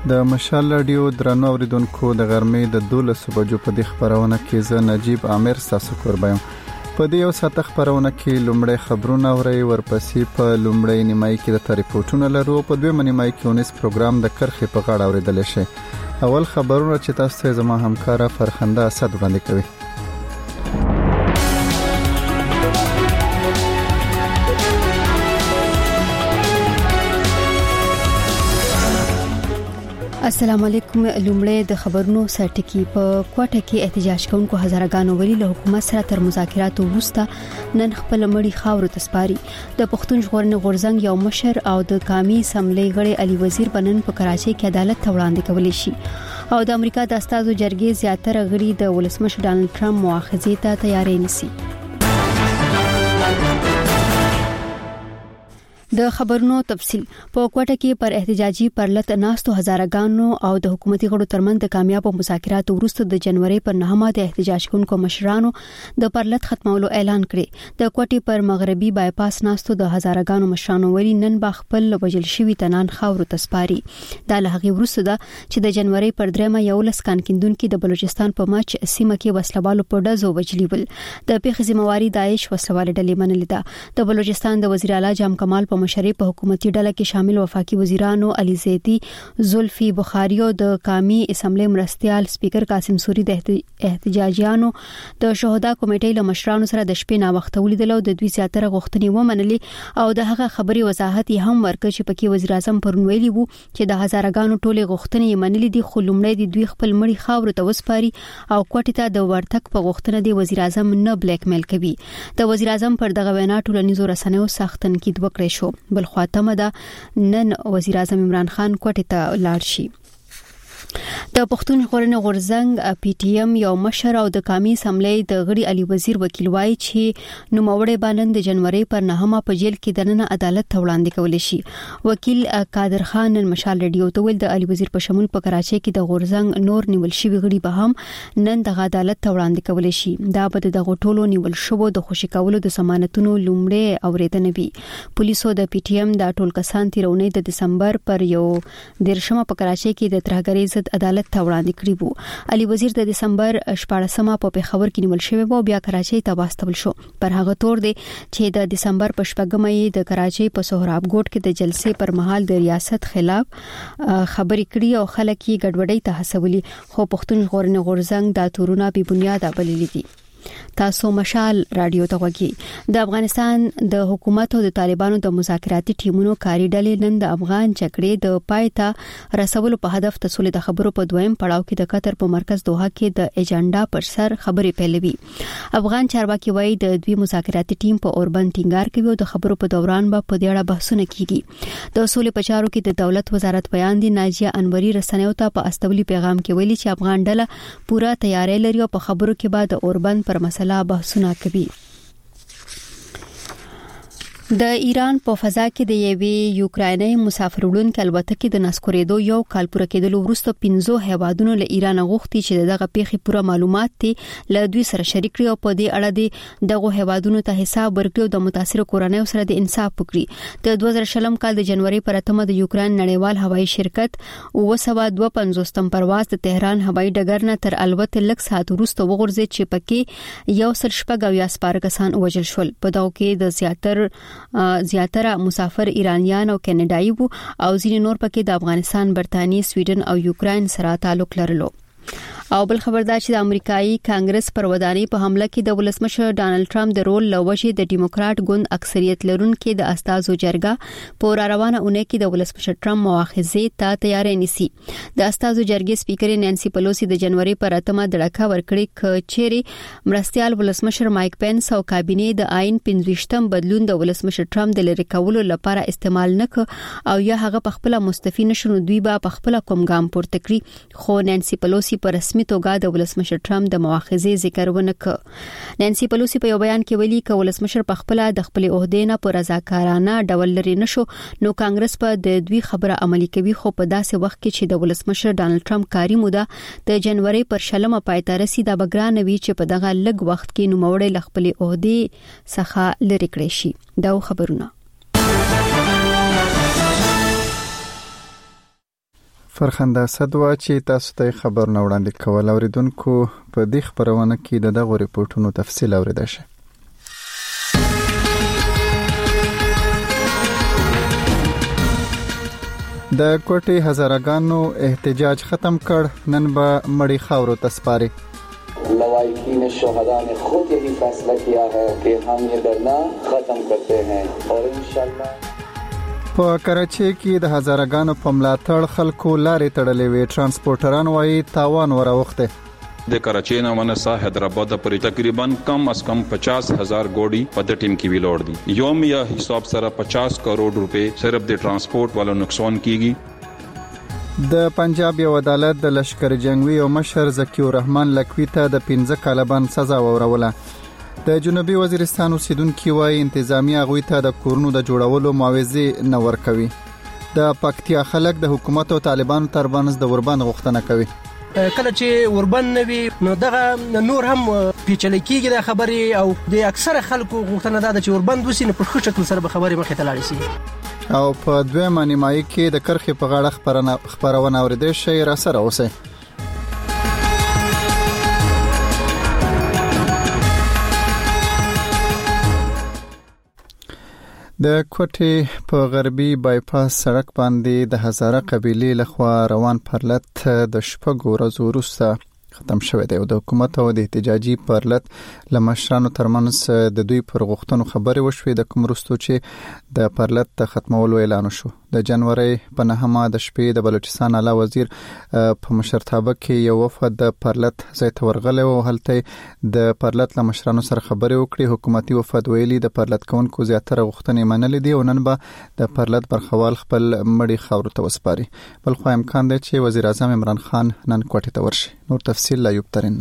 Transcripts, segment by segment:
د مشال رادیو درنو اوریدونکو د غرمې د 12 بجو په د خبرونه کې زه نجیب عامر تاسو کوربایم. په دې یو ساعت خبرونه کې لومړی خبرونه اوري، ورپسې په لومړی نیمای کې د ریپورتونو لرو، په دویمه نیمای کې ونس پروګرام د کرخې په غاړه اوریدل شي. اول خبرونه چې تاسو ته زما همکارا فرخنده اسد وړاندې کوي. السلام علیکم. لومړی د خبرونو سرټکی. په کوټه کې احتجاج کوونکو هزارګانو وری له حکومت سره تر مذاکراتو وروسته نن خپل مړی خاورو ته سپاري. د پښتون ژغورنې غورځنګ یو مشر او د قومي اسمبلی غړي علي وزیر بنن په کراچۍ کې عدالت ته وړاندې کولی شي او د امریکا د استازو جرګې زیاتره غړي د ولسمشر ډانلډ ټرمپ مؤاخذې ته تیاری نيسي. د خبرونو تفصيل. په کوټه کې پر احتجاجي پرلط ناستو هزارګانو او د حکومتي غړو ترمنځ د کامیابو مذاکراتو وروسته د جنوري پر 9 د احتجاج کوونکو مشرانو د پرلط ختمولو اعلان کړی. د کوټې پر مغربي بایپاس ناستو د هزارګانو مشرانو وری نن با خپل وجل شوی تنان خاورو تسپاري. دا له هغه وروسته ده چې د جنوري پر 3 یو لس کانکیندونکو د بلوچستان په ماچ سیمه کې وسلوالو په ډزو وجلی ول. د پیښې ذمہواری داعش وسلوال ډلې منلې ده. د بلوچستان د وزیر اعلی جام کمال په مشرۍ په حکومتي ډله کې شامل وفاقي وزیرانو علي زیدی، زلفي بخاری او د قومي اسمبلی مرستيال سپیکر قاسم سوري د احتجاجیانو د شهدا کمیټې له مشرانو سره د شپې نا وخت ولیدل او د دوی زیاتره غوښتنې ومنلې او د هغه خبري وضاحت هم ورکړ چې پکې وزیر اعظم پرون ویلي وو چې د هزارګانو ټولې غوښتنې منلې دي، خو لومړی د دوی خپل مړي خاور ته وسپاري او کوټې ته د ورتک په غوښتنه دی وزیر اعظم نه بلیک میل کوي. د وزیر اعظم پر دغه وینا ټولنیزو رسنیو سخت تنقید وکړي شو. بل خاطمه ده نن وزیر اعظم عمران خان کوټې ته لاړ شي. د پښتون ژغورنې غورځنګ پی ټی ایم یو مشر او د قومي اسمبلی د غړي علي وزیر وکیل وایي چې نوموړی باندې د جنوري پر 9 په جیل کې د نن عدالت ته وړاندې کول شي. وکیل قادر خان نن مشال رادیو ته ویل د علي وزیر په شمول په کراچۍ کې د غورځنګ نور نیول شوی غړي به هم نن د عدالت ته وړاندې کول شي. دا به د غټولو نیول شوو د خوشی کولو د ضمانتونو لومړی اوریدنه وي. پولیسو د پی ټی ایم د ټول کسان تیرونې د دسمبر پر یو 13 په کراچۍ کې د ترهګرۍ عدالت ته وړاندې کړی وو. علي وزیر د دسمبر 14 په پیښور کې نیول شوی و، بیا کراچۍ ته واستول شو. پر هغه تور دی چې د دسمبر په 14 د کراچۍ په سهراب ګوټ کې د جلسې پر مهال د ریاست خلاف خبرې کړې او خلک یې ګډوډۍ ته هڅولي، خو پښتون ژغورنې غورځنګ دا تورونه بې بنیاده بللي دي. تاسو مشال رادیو ته وګورئ. د افغانستان د حکومت او د طالبانو د مذاکراتي ټیمونو کاری ډلې نن د افغان جګړې د پای ته رسولو په هدف د سولې د خبرو په دویم پړاو کې د قطر په مرکز دوحه کې د ایجنډا پر سر خبرې پیلوي. افغان چارواکي وایي د دوی مذاکراتي ټیم په اوربند ټینګار کوي او د خبرو په دوران به په دې اړه بحثونه کیږي. د سولې په چارو کې د دولت وزارت بیان دی ناجیه انوري رسنیو ته په استولي پیغام کې ویلي چې افغان ډله پوره تیاری لري او په خبرو کې به د اوربند پر مسله بحثونه کوي. د ایران په فضا کې د یوې یوکرایني مسافر وړونکو الوتکې د نسکورېدو یو کال پوره کېدلو وروسته 15 هیوادونو له ایران غوښتي چې دغه پیښې پوره معلومات ته له دوی سره شریک کړي او په دې اړه دغه هیوادونو ته حساب ورکړي او د متاثر کورنۍ سره د انصاف وکړي. د 2020 کال د جنوري پر 8 د یوکرين نړیوال هوایي شرکت 952 پرواز د تهران هوایي ډګر نه تر الوت لک ساعت وروسته وغورځي چې پکې یو سل شپږ یا سپارکسان وژل شول. په دغه کې د زیاتره مسافر ایرانیان او کینیډایي وو او ځینې نور پکې د افغانستان، برتانیې، سویډن او یوکرين سره تعلق لرلو. او بل خبردار چې د امریکایي کانګرس پر ودانۍ په حمله کې د ولسمشر ډانلډ ټرمپ د رول لوجې د ډیموکرات ګوند اکثریت لرونکو د استازو جرګه په روانه اونۍ کې د ولسمشر ټرمپ مؤاخذې ته تیاری نيسي. د استازو جرګې سپیکر نانسي پلوسی د جنوري پر 8 د ډکا ورکړې کچېري مرستيال ولسمشر مایک پینس او کابینې د آئین 25م بدلون د ولسمشر ټرمپ د لری کولو لپاره استعمال نک او یا هغه په خپل مستفی نشو دوی به په خپل کوم ګام پورته کړی. خو نانسي پلوسی پر رسمي توګه د ولسمشر ټرمپ د مؤاخذې ذکر ونکړ. نانسي پلوسی په یو بیان کې ویلي چې ولسمشر په خپل د خپل عہدې نه پر رضاکارانه ډول لري نشو نو کانګرس په د دوی خبره عملي کوي. خو په داسې وخت کې چې د ولسمشر ډانلډ ټرمپ کاری موده د جنوري پر 16 پای ته رسیدا بګران وی چې په دغه لږ وخت کې نوموړی ل خپل عہدې څخه لری کړی شي. دا خبرونه فرخنده صدوا چې تاسو ته خبر نه وړاندې کول اوریدونکو په دې خبرونه کې دغه ریپورتونو تفصیل اوریدل شي. د کوټي هزارګانو احتجاج ختم کړ، نن به مړی خاورو تسپاري. लवाहिकीन शोहदा ने खुद यही फैसला किया है कि हम ये धरना खत्म करते हैं और इंशाल्लाह. په کراچۍ کې د هزارګانو په ملاتړ خلکو لارې تړلې وي. ترانسپورټران وايي تاوان وراوخته. د کراچۍ نه ونسا حیدرآباد پورې تقریبا کم از کم 50,000 ګوډي په د ټیم کې ویلوړ دي. یومیا حساب سره 50 کروڑ روپے صرف د ترانسپورت والو نقصان کیږي. د پنجاب یو عدالت د لشکر جنگوي او مشر ذکی الرحمن لکوي ته د 15 کاله بند سزا وروله. د جنوبي وزیرستان اوسیدونکو وايي انتظامیه غوي ته د کورونو د جوړولو معاوضه نه ورکوي. د پکتیا خلک د حکومت او طالبانو ترمنځ د وربند غوښتنه کوي. کله چې وربند نوي نو دغه نور هم پیچلې کیږي د خبرې او د اکثره خلکو غوښتنه ده چې وربند وسی نه په ښه شکل سره به خبرې مخې ته لاړ شي. او په دویمه نیمایي کې د کرخې په غاړه خبرونه اوریدل شي. را سره اوسئ. د کوټي په غربي بایپاس سړک باندې د هزاره قبيله لخوا روان پرلط د شپږ ورځې وروسته ختم شوی دی او د حکومت او د احتجاجي پرلط لمشرانو ترمنځ د دوی پر غوښتنو خبرې وشوې. د کوم وروسته چې د پرلط د ختمولو اعلان شو. د جنوري په 9مه د شپې د بلوچستان اعلی وزیر په مشرتابه کې یو وفد د پرلط ځای ته ورغلی او هلته د پرلط لمشرانو سره خبرې وکړي. حکومتي وفد ویلي د پرلط کونکو زیاتره غوښتنې منلې دي او نن به د پرلط برخوال خپل مړی خاورو ته وسپاري. بل خو امکان دی چې وزیر اعظم عمران خان نن کوټې ته ورشي. نور تفصیل ایوب ترين.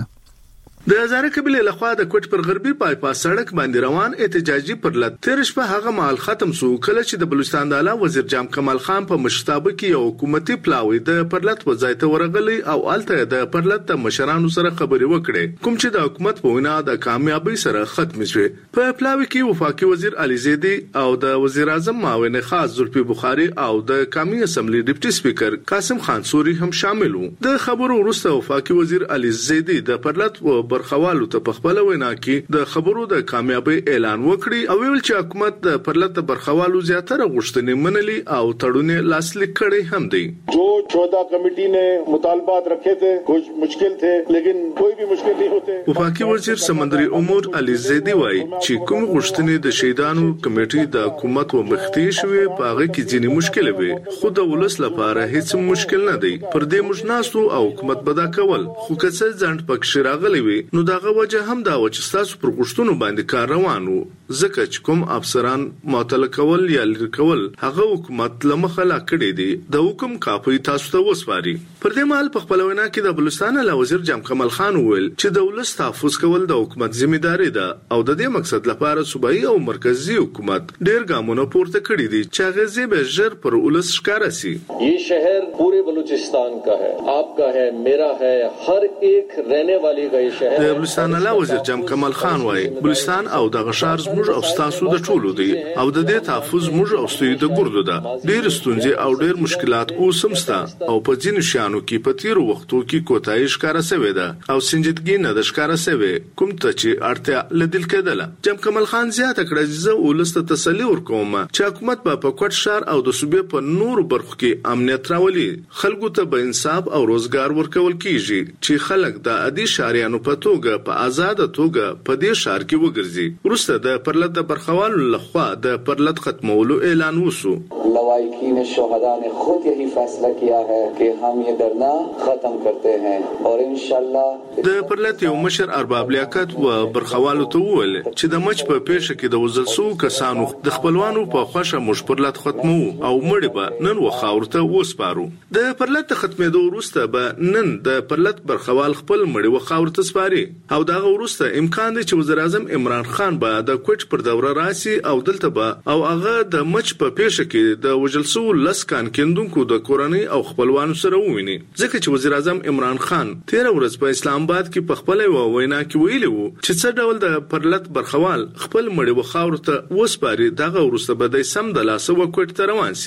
د هزاره قبيله لخوا د کوټ پر غربي بایپاس سړک باندې روان احتجاجي پرلط تیر شپه هغه مهال ختم شو کله چې د بلوچستان د اعلی وزیر جام کمال خان په مشرتابه کې یو حکومتي پلاوی د پرلط وځای ته ورغلی او الته د پرلط د مشرانو سره خبرې وکړې کوم چې د حکومت په وینا د کامیابی سره ختم شوه. په پلاوی کې وفاقي وزیر علي زیدی او د وزیر اعظم معاون خاص زلفي بخاري او د قومي اسمبلی ډیپټي سپیکر قاسم خان سوري هم شامل وو. د خبرو وروسته وفاقي وزیر علي زیدی د پرلط برخوالو ته په خپل وینا کې د خبرو د کامیابی اعلان وکړي او ویل چې حکومت د پرلط برخوالو زیاتره غوښتنې منلي او تړونې لاسلیک کړي هم دي. जो 14 कमेटी ने मुतालबात रखे थे कुछ मुश्किल थे लेकिन कोई भी मुश्किल नहीं होते. وفاقي وزیر سمندري امور علي زیدی وایي چې کوم غوښتنې د شهیدانو کمیټې د حکومت و مختی شوې په هغه کې ځینې مشکل وي خو د ولس لپاره هیڅ مشکل نه دی. پر دې مجناسو او حکومت بدا کول خو که څه ځند پکې راغلي وي نو دغه وجه هم دا و چې تاسو پر غوښتنو باندې کار روان وو ځکه چې کوم افسران معطل کول یا لری کول هغه حکومت لمخه لا کړی دی د حکم کاپي تاسو ته وسپاري. پر دې مهال په خپل وینا کې د بلوچستان اعلی وزیر جام کمال خان ویل چې د ولس تحفظ کول د حکومت ځمېداري ده او د دې مقصد لپاره صوبایي او مرکزی حکومت ډېر ګامونه پورته کړي دي چې هغه زیبه ژر پر ولس ښکارا سي. ये शहर पूरे बलूचिस्तान का है, आपका है, मेरा है, हर एक रहने वाली का ये शहर. د بلوچستان اعلی وزیر جام کمال خان وایي بلوچستان او دغه ښار زموږ او تاسو د ټولو دی او د دې تحفظ موږ او ستاسو د ګردو ده. ډېر ستونزې او ډېر مشکلات اوسم ستا او په ځینو شانو کې په تیر وختو کې کوتاهي ښکارا سوي ده او سنجیدګي نه د ښکارا سوي کوم ته چې اړتیا لدل کېدله. جام کمال خان زیاته کړه چې زه ولست تسلی ورکوم چې حکومت په کوټ شهر او د صوبې په نور برخو کې امنیت راولي خلکو ته به انصاف او روزګار ورکول کیږي چې خلک د عادي شهريانو په توګه په آزاد توګه په دې شهر کې وګرځي. وروسته د پرلط د برخوالو لخوا د پرلط ختمولو اعلان وشو. लवाहिकीन शोहदा ने खुद यही फैसला किया है कि हम ये धरना खत्म करते हैं और इंशाल्लाह. د پرلط یو مشر ارباب لیاقت و برخوالو ته وویل چې د مچ په پیښه کې د وزلسو کسانو د خپلوانو په خوښه مش پرلط ختمو او مړی به نن وخاورته وسپارو. د پرلط ختمېدو وروسته به نن د پرلط برخوال خپل مړی وخاورته سپاري او دا وروسته امکان دی چې وزیر اعظم عمران خان به د کوټ پر دوره راسي او دلته به او هغه د مچ په پیښه کې د وجلسو لسکان کیندونکو د کورنۍ او خپلوانو سره وویني ځکه چې وزیر اعظم عمران خان 13 ورځې په اسلام آباد کې په خپل وینا کې ویلي وو چې څه ډول د پرلط برخوال خپل مړی وخاورته وسپاري دغه وروسته به د سم د لاسه وکټ ته روان سي.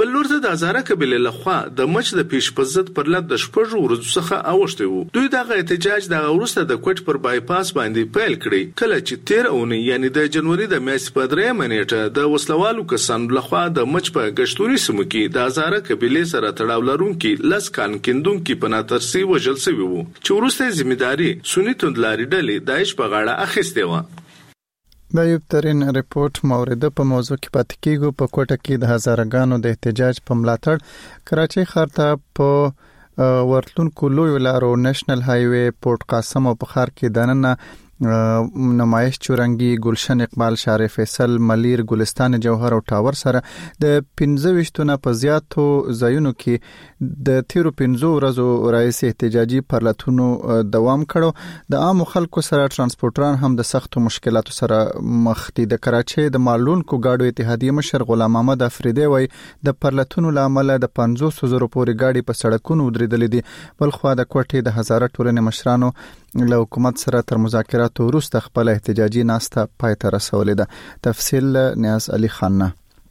بل لورته د هزاره قبیله لخوا د مچ د پیش په ضد پر لټ د شپږ ورځو څخه اوښته وو. دوی دغه احتجاج د ورسته د کوټ پر بایپاس باندې پیل کړی کله چې 13 اونۍ یعنی د جنوري د میاشتې په 3 نیټه د وسلوالو کسانو لخوا د مچ په گشتوري سیمو کې د هزاره قبیله سره تړاو لرونکي لس کان کیندونکي په ناترسي وژل شوی وو چې ورسته ځمېداري سنی توندلاري ډلې داعش په غاړه اخیسته و. د یو ترين ریپورت مورده په موضوع کې پاتې کیږو. په کوټه کې د هزارګانو د احتجاج په ملاتړ کراچۍ ښار ته په ورتلونکو لوی لارو نېشنل های وې پورت قاسم او په ښار کې دننه نمایش چورنګي ګلشن اقبال شارع فیصل ملیر ګلستان جوهر او ټاور سره د 15 په زیاتو ځایونو کې د تیرو 15 ورځو رئیس احتجاجي پرلتونو دوام کړو. د عام خلکو سره ترانسپورټران هم د سختو مشکلاتو سره مخ دي. د کراچۍ د مالونکو ګاډو اتحادیه مشر غلام محمد افریدی وای د پرلتونو لامل د 500,000 پورې ګاډي په سړکونو ودرېدلې دي. بل خو د کوټې د هزاره ټولنې مشرانو له حکومت سره تر مذاکراتو وروسته خپل احتجاجي ناسته پای ته رسولې ده. تفصیل نیاز علي خان.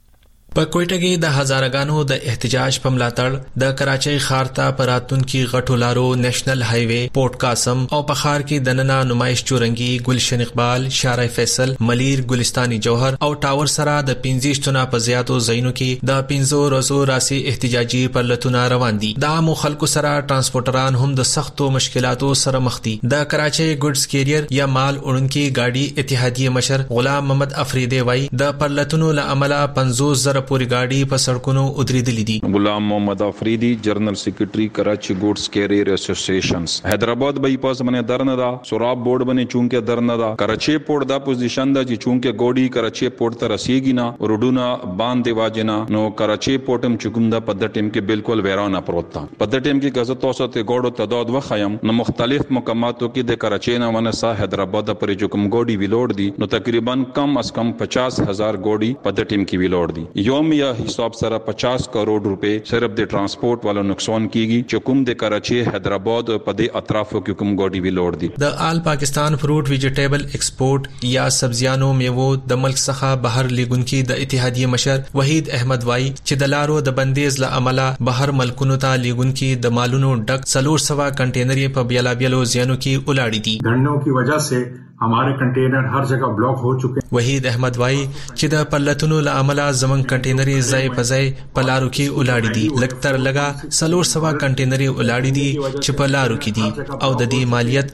په کوټه کې د هزارګانو د احتجاج په ملاتړ د کراچۍ ښار ته پراتونکو غټو لارو نېشنل های وې پورت قاسم او په ښار کې دننه نمایش چورنګي ګلشن اقبال شارع فیصل ملیر ګلستاني جوهر او ټاور سره د 15 په زیاتو ځایونو کې د 15 ورځو راسي احتجاجي پرلتونه روان دي. د عام خلکو سره ترانسپورټران هم د سختو مشکلاتو سره مخ دي. د کراچۍ ګډز کیریئر یا مال اونکي ګاډي اتحادیه مشر غلام محمد افریدی وای د پرلتونو له عمله 50,000 پوری ګاډي په سړکونو ودرېدلې دي. غلام محمد افریدی جنرل سیکریټری کراچی ګوډز کیریئر اسوسییشنز حیدرآباد بایپاس باندې درنه دا سوراب بورډ باندې چونکه درنه دا کراچی پورت دا پوزیشن دا چې چونکه ګوډي کراچی پورت ته رسیږي نه روډونه باندې واجنه نو کراچی پورتم چګم دا په د ټیم کې بالکل ویرانه پروت تا په د ټیم کې غزه توسه ته ګوډو تعداد وخایم نو مختلف مقاماتو کې د کراچی نه ونسا حیدرآباد پر چکم ګوډي ویلوډ دي نو تقریبا کم از کم 50,000 ګوډي په د ټیم کې ویلوډ دي. یومیا حساب سره 50 کروڑ روپے صرف د ترانسپورت والو نقصان کیږي چې کوم د کراچي حیدرآباد په د اطرافو کې کوم ګاډي ویلوډ دي. د آل پاکستان فروټ ویجیټیبل ایکسپورټ یا سبزیانو میوو د ملک څخه بهر لیګونکي د اتحادیه مشر وحید احمد وای چې د لارو د بندیز له عمله بهر ملکونو ته لیګونکي د مالونو ډک 400 کنټینرې په بیلابیلو ځایونو کې ولاړې دي. دھرنوں کی وجہ سے हमारे कंटेनर हर जगह ब्लॉक हो चुके हैं. वहीद अहमद वाई چې د پلتونو له عمله زمون کنټینرې ځای په ځای په لارو کې ولاړې دي. لکتر لگا 400 کنټینرې ولاړې دي چې په لارو کې دي او د دې مالیت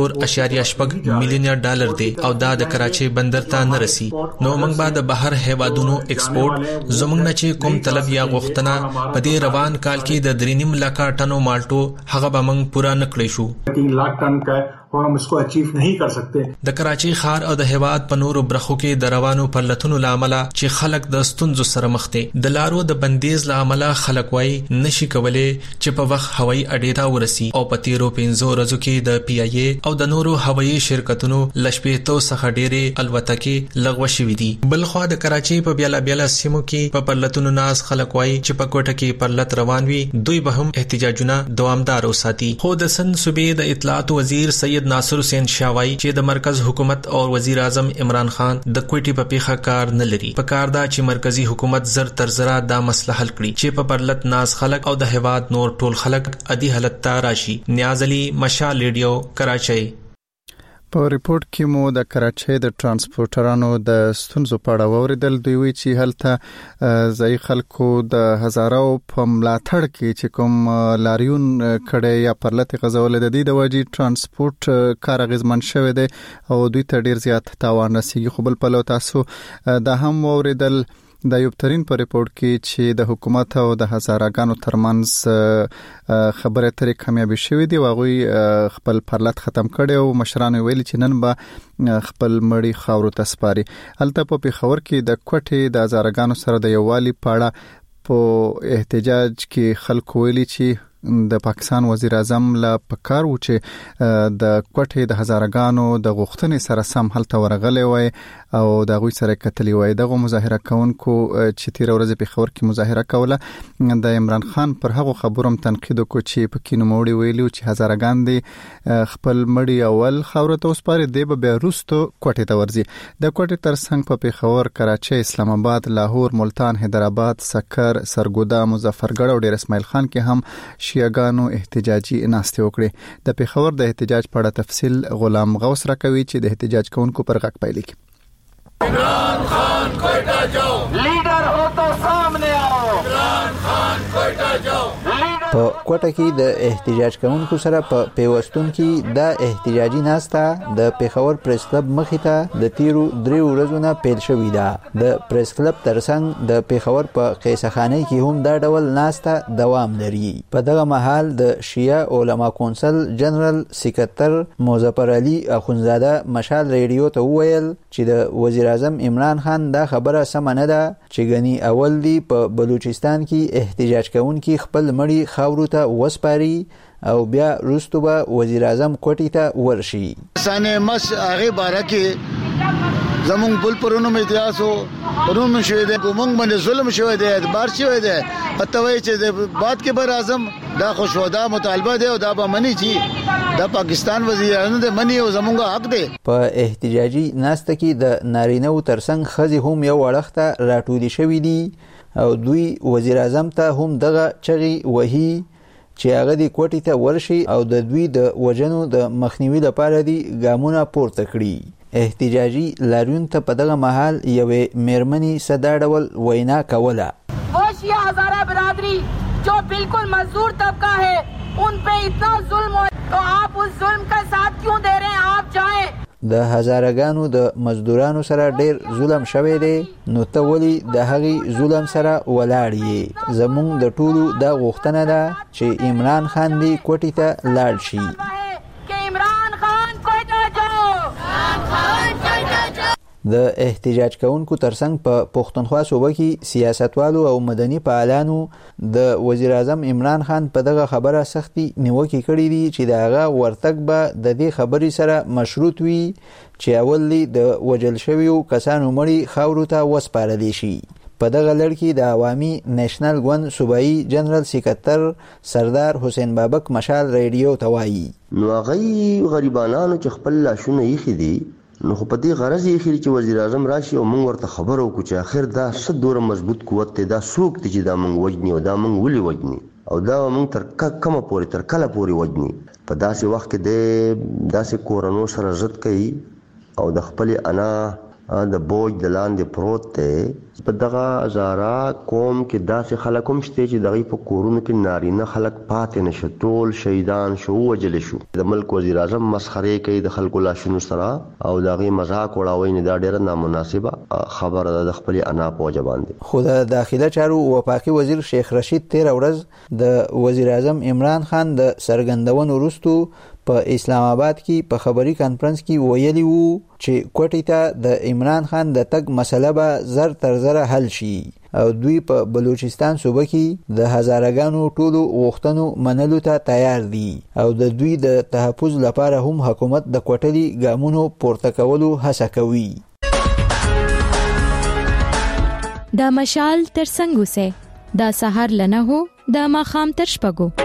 4.8 میلیون ډالر دی او دا د کراچي بندر ته نه رسی. نو موږ به د بهر هیوادونو ایکسپورټ زمونږ نه چې کوم طلب یا غوښتنه په دې روان کال کې د 3.5 لک ټنو مالټو هغه به موږ پورا نکړې شو. 3 लाख टन का और हम इसको अचीव नहीं कर सकते. د کراچي ښار او د هیواد په نورو برخو کې د روانو پرلتونو لامل چې خلک د ستونزو سره مخ دي. د لارو د بندیز لامل خلک وای نشي کولای چې په وخت هوایي اډې ته ورسي او په تیرو 15 ورځو کې د پی ای ای او د نورو هوایي شرکتونو لشپېتو څخه ډېرې الوتکې لغوه شوې دي. بل خو د کراچي په بیلابیل سیمو کې په پرلتونو ناس خلک وای چې په کوټه کې پرلت روان وي دوی به هم احتجاجونه دوامدار وساتي. خو د سن صوبې د اطلاعات وزیر سید ناصر حسین شاوای چې د مرکز حکومت او وزیر اعظم عمران خان د کوټي په پیخه کار نه لري. په کار دا چې مرکزی حکومت زر تر زرا دا مسله حل کړي چې په پرلت ناز خلک او د هیواد نور ټول خلک ادي حالت ته راشي. نیاز علي مشال ریډیو کراچۍ. په ریپورت کې مو د کراچۍ د ترانسپورټرانو د ستونزو په اړه ووریدل. دوی وی چې هلته ځای خلکو د هزارو په ملاتړ کې چې کوم لاریون کړي یا پرلت غزول د دې د وجې ترانسپورت کار غزمن شوی دی او دوی ته ډیر زیات تاوان رسیږي. خو بل په لو تاسو د هم ووریدل د یو ترين په ریپورت کې چې د حکومت او د هزارګانو ترمنځ خبره ترې کامیابی شوې دي. واغوي خپل پرلت ختم کړي او مشران ویلي چې نن به خپل مړی خاورو ته سپاري. هلته په پیښور کې د کوټې د هزارګانو سره د یووالي پاړه په احتجاج کې خلک ویلي چې د پاکستان وزیر اعظم لا پکار و چې د کوټې د هزارګانو د غوښتنې سره سم هلته ورغلي وای او د غوي سره کتلی وای دغه مظاهره کوونکو چې تیر ورځ په خبر کې مظاهره کوله د عمران خان پر هغه خبروم تنقید وکړ چې په کینو موړي ویلو چې هزارګان دي خپل مړی اول خاور ته وسپاري دی به روستو کوټې ته ورځي د کوټې ترڅنګ په پیښور کراچي اسلام آباد لاهور ملتان حیدرآباد سکر سرګودا مظفرګړ او ډیر اسماعیل خان کې هم شیعاګانو احتجاجي ناستې وکړي د پیښور د احتجاج په اړه تفصیل غلام غوث راکوي چې د احتجاج کوونکو پر غږ پایلې کې عمران خان کوئٹہ جاؤ لیڈر ہو تو سامنے آؤ عمران خان کوئٹہ جاؤ په کوټه کې د احتجاج کوونکو سره په پیوستون کې د احتجاجي ناسته د پیښور پریس کلب مخې ته د تیرو 3 ورځو نه پیل شوې ده د پریس کلب ترڅنګ د پیښور په قیصخانه کې هم دا ډول ناسته دوام لري په دغه مهال د شیعه علما کونسل جنرال سکرټر مظفر علي اخونزاده مشال ریډیو ته وویل چې د وزیر اعظم عمران خان دا خبره سم نه ده چې غني اول دی په بلوچستان کې احتجاج کوونکي خپل مړی خاورو ته وسپاري او بیا وروسته به وزیر اعظم کوټې ته ورشي سانه مس هغه بارکه زمون بل پرونو میتیاسو پرونو شوی دی کومنګ باندې ظلم شوی دی اعتبار شوی دی اتوي چې د بعد کې بر اعظم دا خوشودا مطالبه دی او دا به منی چې دا پاکستان وزیر اعظم د منی او زمونږ حق دی په احتجاجي ناسته کې د نارینه ترڅنګ خزي هم یو وړخته راټولي شوی دي او دوی وزیر اعظم ته هم دغه چغي وਹੀ چې هغه د کوټې ته ورشي او د دوی د وجنو د مخنیوي لپاره دي ګامونه پورته کړي احتجاجي لاریون ته په دغه محل یوې میرمنی صداډول وینا کوله वो शिया हजारा बिरादरी जो बिल्कुल मजदूर तबका है उन पे इतना जुल्म हो तो आप उस जुल्म का साथ क्यों दे रहे हैं आप जाएं د هزارګانو د مزدورانو سره ډیر ظلم شوی دی نو ته ولی د هغې ظلم سره ولاړ یې زمونږ د ټولو دا غوښتنه ده چې عمران خان دی کوټې ته لاړ شي د احتجاج کوونکو ترڅنګ په پښتونخوا صوبه کې سیاستوالو او مدني فعالانو د وزیر اعظم عمران خان په دغه خبره سختي نیوکې کړې دي چې د هغه ورتګ به د دې خبرې سره مشروط وي چې اول د وجل شویو کسانو مړي خاورو ته وسپارل شي په دغه لړ کې د عوامي نېشنل ګوند صوبایي جنرال سکرټر سردار حسین بابک مشال ریډیو ته وایي نو هغه غریبانو چې خپل لاشونه یې خدي نو خو په دې غرض یې خېری چې وزیر اعظم راشي او موږ ورته خبرو کو چې اخر دا څه دوره مضبوط قوت ته دا سوق ته چې دا موږ وجنی او دا موږ ولي وجنی او دا موږ تر کومه پوري تر کله پوري وجنی په داسې وخت کې د داسې کورونو سره عزت کوي او د خپل انا د بوج د لاندې پروت ته په دغه هزاره قوم کې داسې خلک هم شته چې دغه په کورونو کې نارینه خلک پاتې نشو ټول شهیدان شو وجل شو د ملک وزیر اعظم مسخره کوي د خلکو لاشونو سره او دغه مذاق وړاوي نه دا ډیره نامناسبه خبره ده د خپل انا په وجه باندې خو د داخله چارو وفاقي وزیر شیخ رشید 13 ورځ د وزیر اعظم عمران خان د سرګندونو وروسته په اسلام آباد کې په خبري کانفرنس کې ویلي وو چې کوټې ته د عمران خان د تګ مسله به زر تر زره حل شي او دوی په بلوچستان صوبه کې د هزارګانو ټولو غوښتنو منلو ته تیار دي او د دوی د تحفظ لپاره هم حکومت د کوټلي ګامونو پورته کولو هڅه کوي دا مشال تر څنګه سه دا سحر لنه هو دا ماخام تر شپګو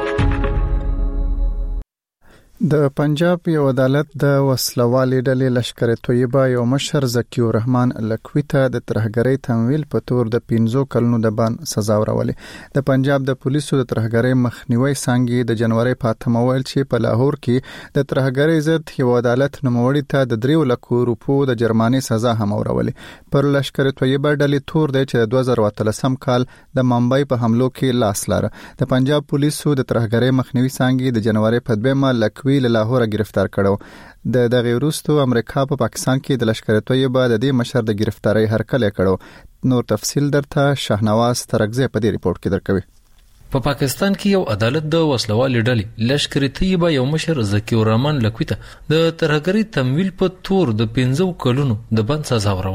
د پنجاب یو عدالت د وسلوالې ډلې لشکر طیبه یو مشر ذکی الرحمن لکوی ته د ترهګرۍ تمویل په تور د 15 کلونو د بان سزا ورولې د پنجاب د پولیسو د ترهګرۍ مخنیوي څنګه د جنوري په اتمول چې په لاهور کې د ترهګرۍ ضد یو عدالت نوموړي ته د 3 لک روپو د جرماني سزا هم ورولې پر لشکر طیبه ډلې تور دی چې د 2013 کال د ممبئی په حملو کې لاس لاره د پنجاب پولیسو د ترهګرۍ مخنیوي څنګه د جنوري په 2 لکوی له لاهور گرفتار کړو د دغه وروسته امریکا په پاکستان کې د لشکر طیبه د دې مشر د گرفتاری هرکلی کړو نور تفصیل درته شاهنواز ترغزی په دې ریپورت کې درکوي په پاکستان کې یو عدالت د وسلوالې ډلې لشکر طیبه یو مشر ذکی الرحمن لکوی ته د ترهګرۍ تمویل په تور د 15 کلونو د بند سزا ورولې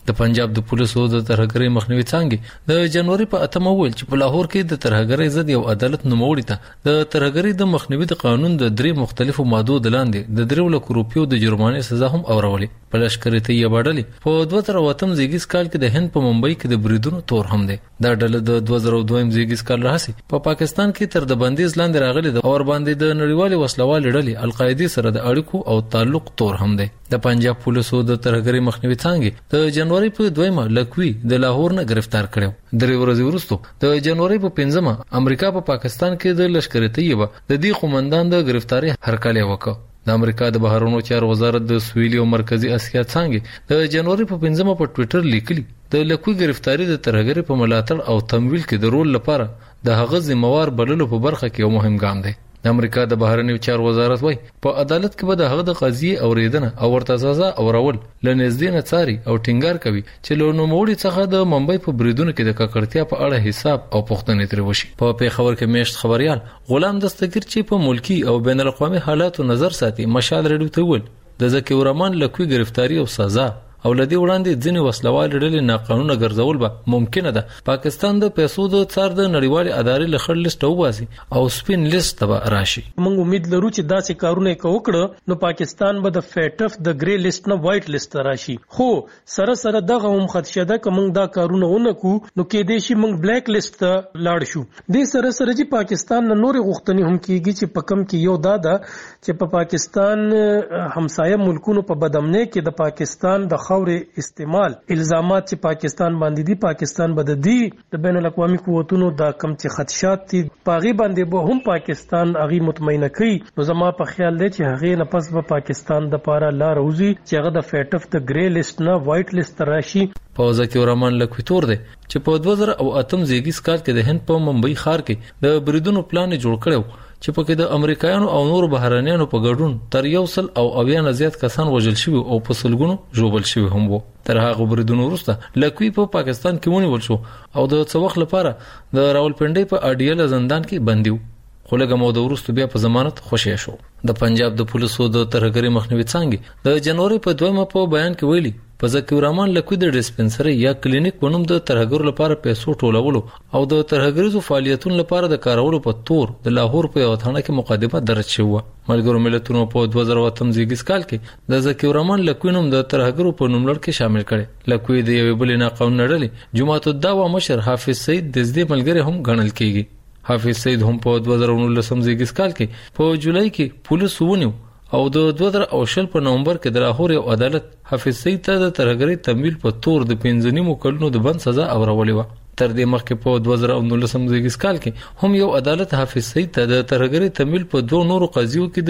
د پنجاب د پولیسو د ترهګرۍ مخنیوي څانګې د جنوري په 8 ویل چې په لاهور کې د ترهګرۍ ضد یو عدالت نوموړي ته د ترهګرۍ د مخنیوي د قانون د 3 مختلفو مادو د لاندې د 3 لک روپیو د جرمانې سزا هم اورولې. په لشکري تیه باډلې په 2008 زیږیز کال کې د هند په ممبئی کې د بریدونو تور هم دی. دا ډله د 2002 زیږیز کال راهسي په پاکستان کې تر د بندیز لاندې راغلي د اور باندې د نړیوالې وسلوال ډلې القاعده سره د اړیکو او تعلق تور هم دی. د پنجاب پولیسو د ترهګرۍ مخنیوي څانګې د جنوري په 2 لکوي د لاهور نه گرفتار کړو. 3 ورځې وروسته د جنوري په 5 امریکا په پاکستان کې د لشکري تیه د دې قومندان د گرفتاری هرکلی وکړ. د امریکا د بهرونو چارو وزارت د سویلي او مرکزی اسیا څنګه د جنوري په 5 په ټوئیټر لیکلي د لکوي گرفتاری د ترهګرۍ په ملاتړ او تمویل کې د رول لپاره د هغه ذمہوار بللو په برخه کې یو مهم ګام دی. د امریکا د بهرنیو چارو وزارت وایي په عدالت کې به د هغه د قضیې اوریدنه او ورته سزا اورول لنږدې نه څاري او ټینګار کوي چې له نوموړي څخه د ممبئی په بریدونو کې د ککړتیا په اړه حساب او پوښتنې ترې وشي. په پیښور کې میشت خبريال غلام دستگیر چې په ملکی او بین الاقوامي حالاتو نظر ساتي مشال رډیو ته ویل د ذکی ورمان لکوي گرفتاری او سزا او لدی وړاندې ځینې وسلوال ډلې ناقانونه ګرځول به ممکنه ده پاکستان د پیسو د څار د نړیوال ادارې له خړ لیست وباسي او سپین لیست ته راشي. موږ امید لرو چې داسې کارونه وکړو نو پاکستان به د فیټف د ګری لیست نه وایټ لیست راشي. خو سره سره دغه هم خدشه ده کوم دا کارونه ونکو نو کې دې شي موږ بلیک لیست ته لاړ شو. د سره سره چې پاکستان نه نور غوښتنې هم کیږي چې په کم کې یو دا ده چې په پاکستان همسایه ملکونو په بدامنۍ کې د پاکستان د استعمال الزامات چې پاکستان باندې دي پاکستان بد دي د بین الاقوامي قوتونو دا کم چې خدشات دي پاغي باندې به هم پاکستان اغي مطمئنه کوي. نو زما په خیال دی چې هغه نه پس به پاکستان د پاره لار وزي چې هغه د فیټف د ګری لیست نه وایټ لیست راشي. په ذکی ورمان لکوي تور دی چې په 2008 زیږیز کال کې د هند په ممبئی ښار کې د بریدونو پلان جوړ کړو چې پکې د امریکایانو او نور بهرانيانو په ګډون تر 100 زیات کسان وژل شوي او په سلګونو ژوبل شوي هم وو. تر هغه بریدونو وروسته لکوي په پاکستان کې ونیول شو او د څه وخت لپاره د راولپنډي په اډیل زندان کې بندي و خو لږه موده وروسته بیا په ضمانت خوشی شو. د پنجاب د پولیسو د ترهګرۍ مخنیوي څنګه د جنوري په 2 په بیان کې ویلي په ذکی ورمان لکوي د ډسپنسري یا کلینیک په نوم د ترهګرو لپاره پیسو ټولولو او د ترهګریزو فعالیتونو لپاره د کارولو په تور د لاهور په یو ثانه کې مقدمه درج شوه. ملګرو ملتونو په 2008 زیږیز کال کې د ذکی ورمان لکوي نوم د ترهګرو په نوملړ کې شامل کړي. لکوي د یوې بلې ناقانونه ډلې جماعت الدعوه مشر حافظ سعید د دې ملګری هم ګڼل کیږي. حافظ سعید هم په 2019 زیږیز کال کې په جولای کې پولیس ونیو او د 2020 په نومبر کې د لاهور یو عدالت حافظ سعید ته د ترهګرۍ تمویل په تور د 15 کلونو د بند سزا اورولې و. تر دې مخکې په 2019 زیږیز کال کې هم یو عدالت حافظ سعید ته د ترهګرۍ تمویل په 2 نورو قضیو کې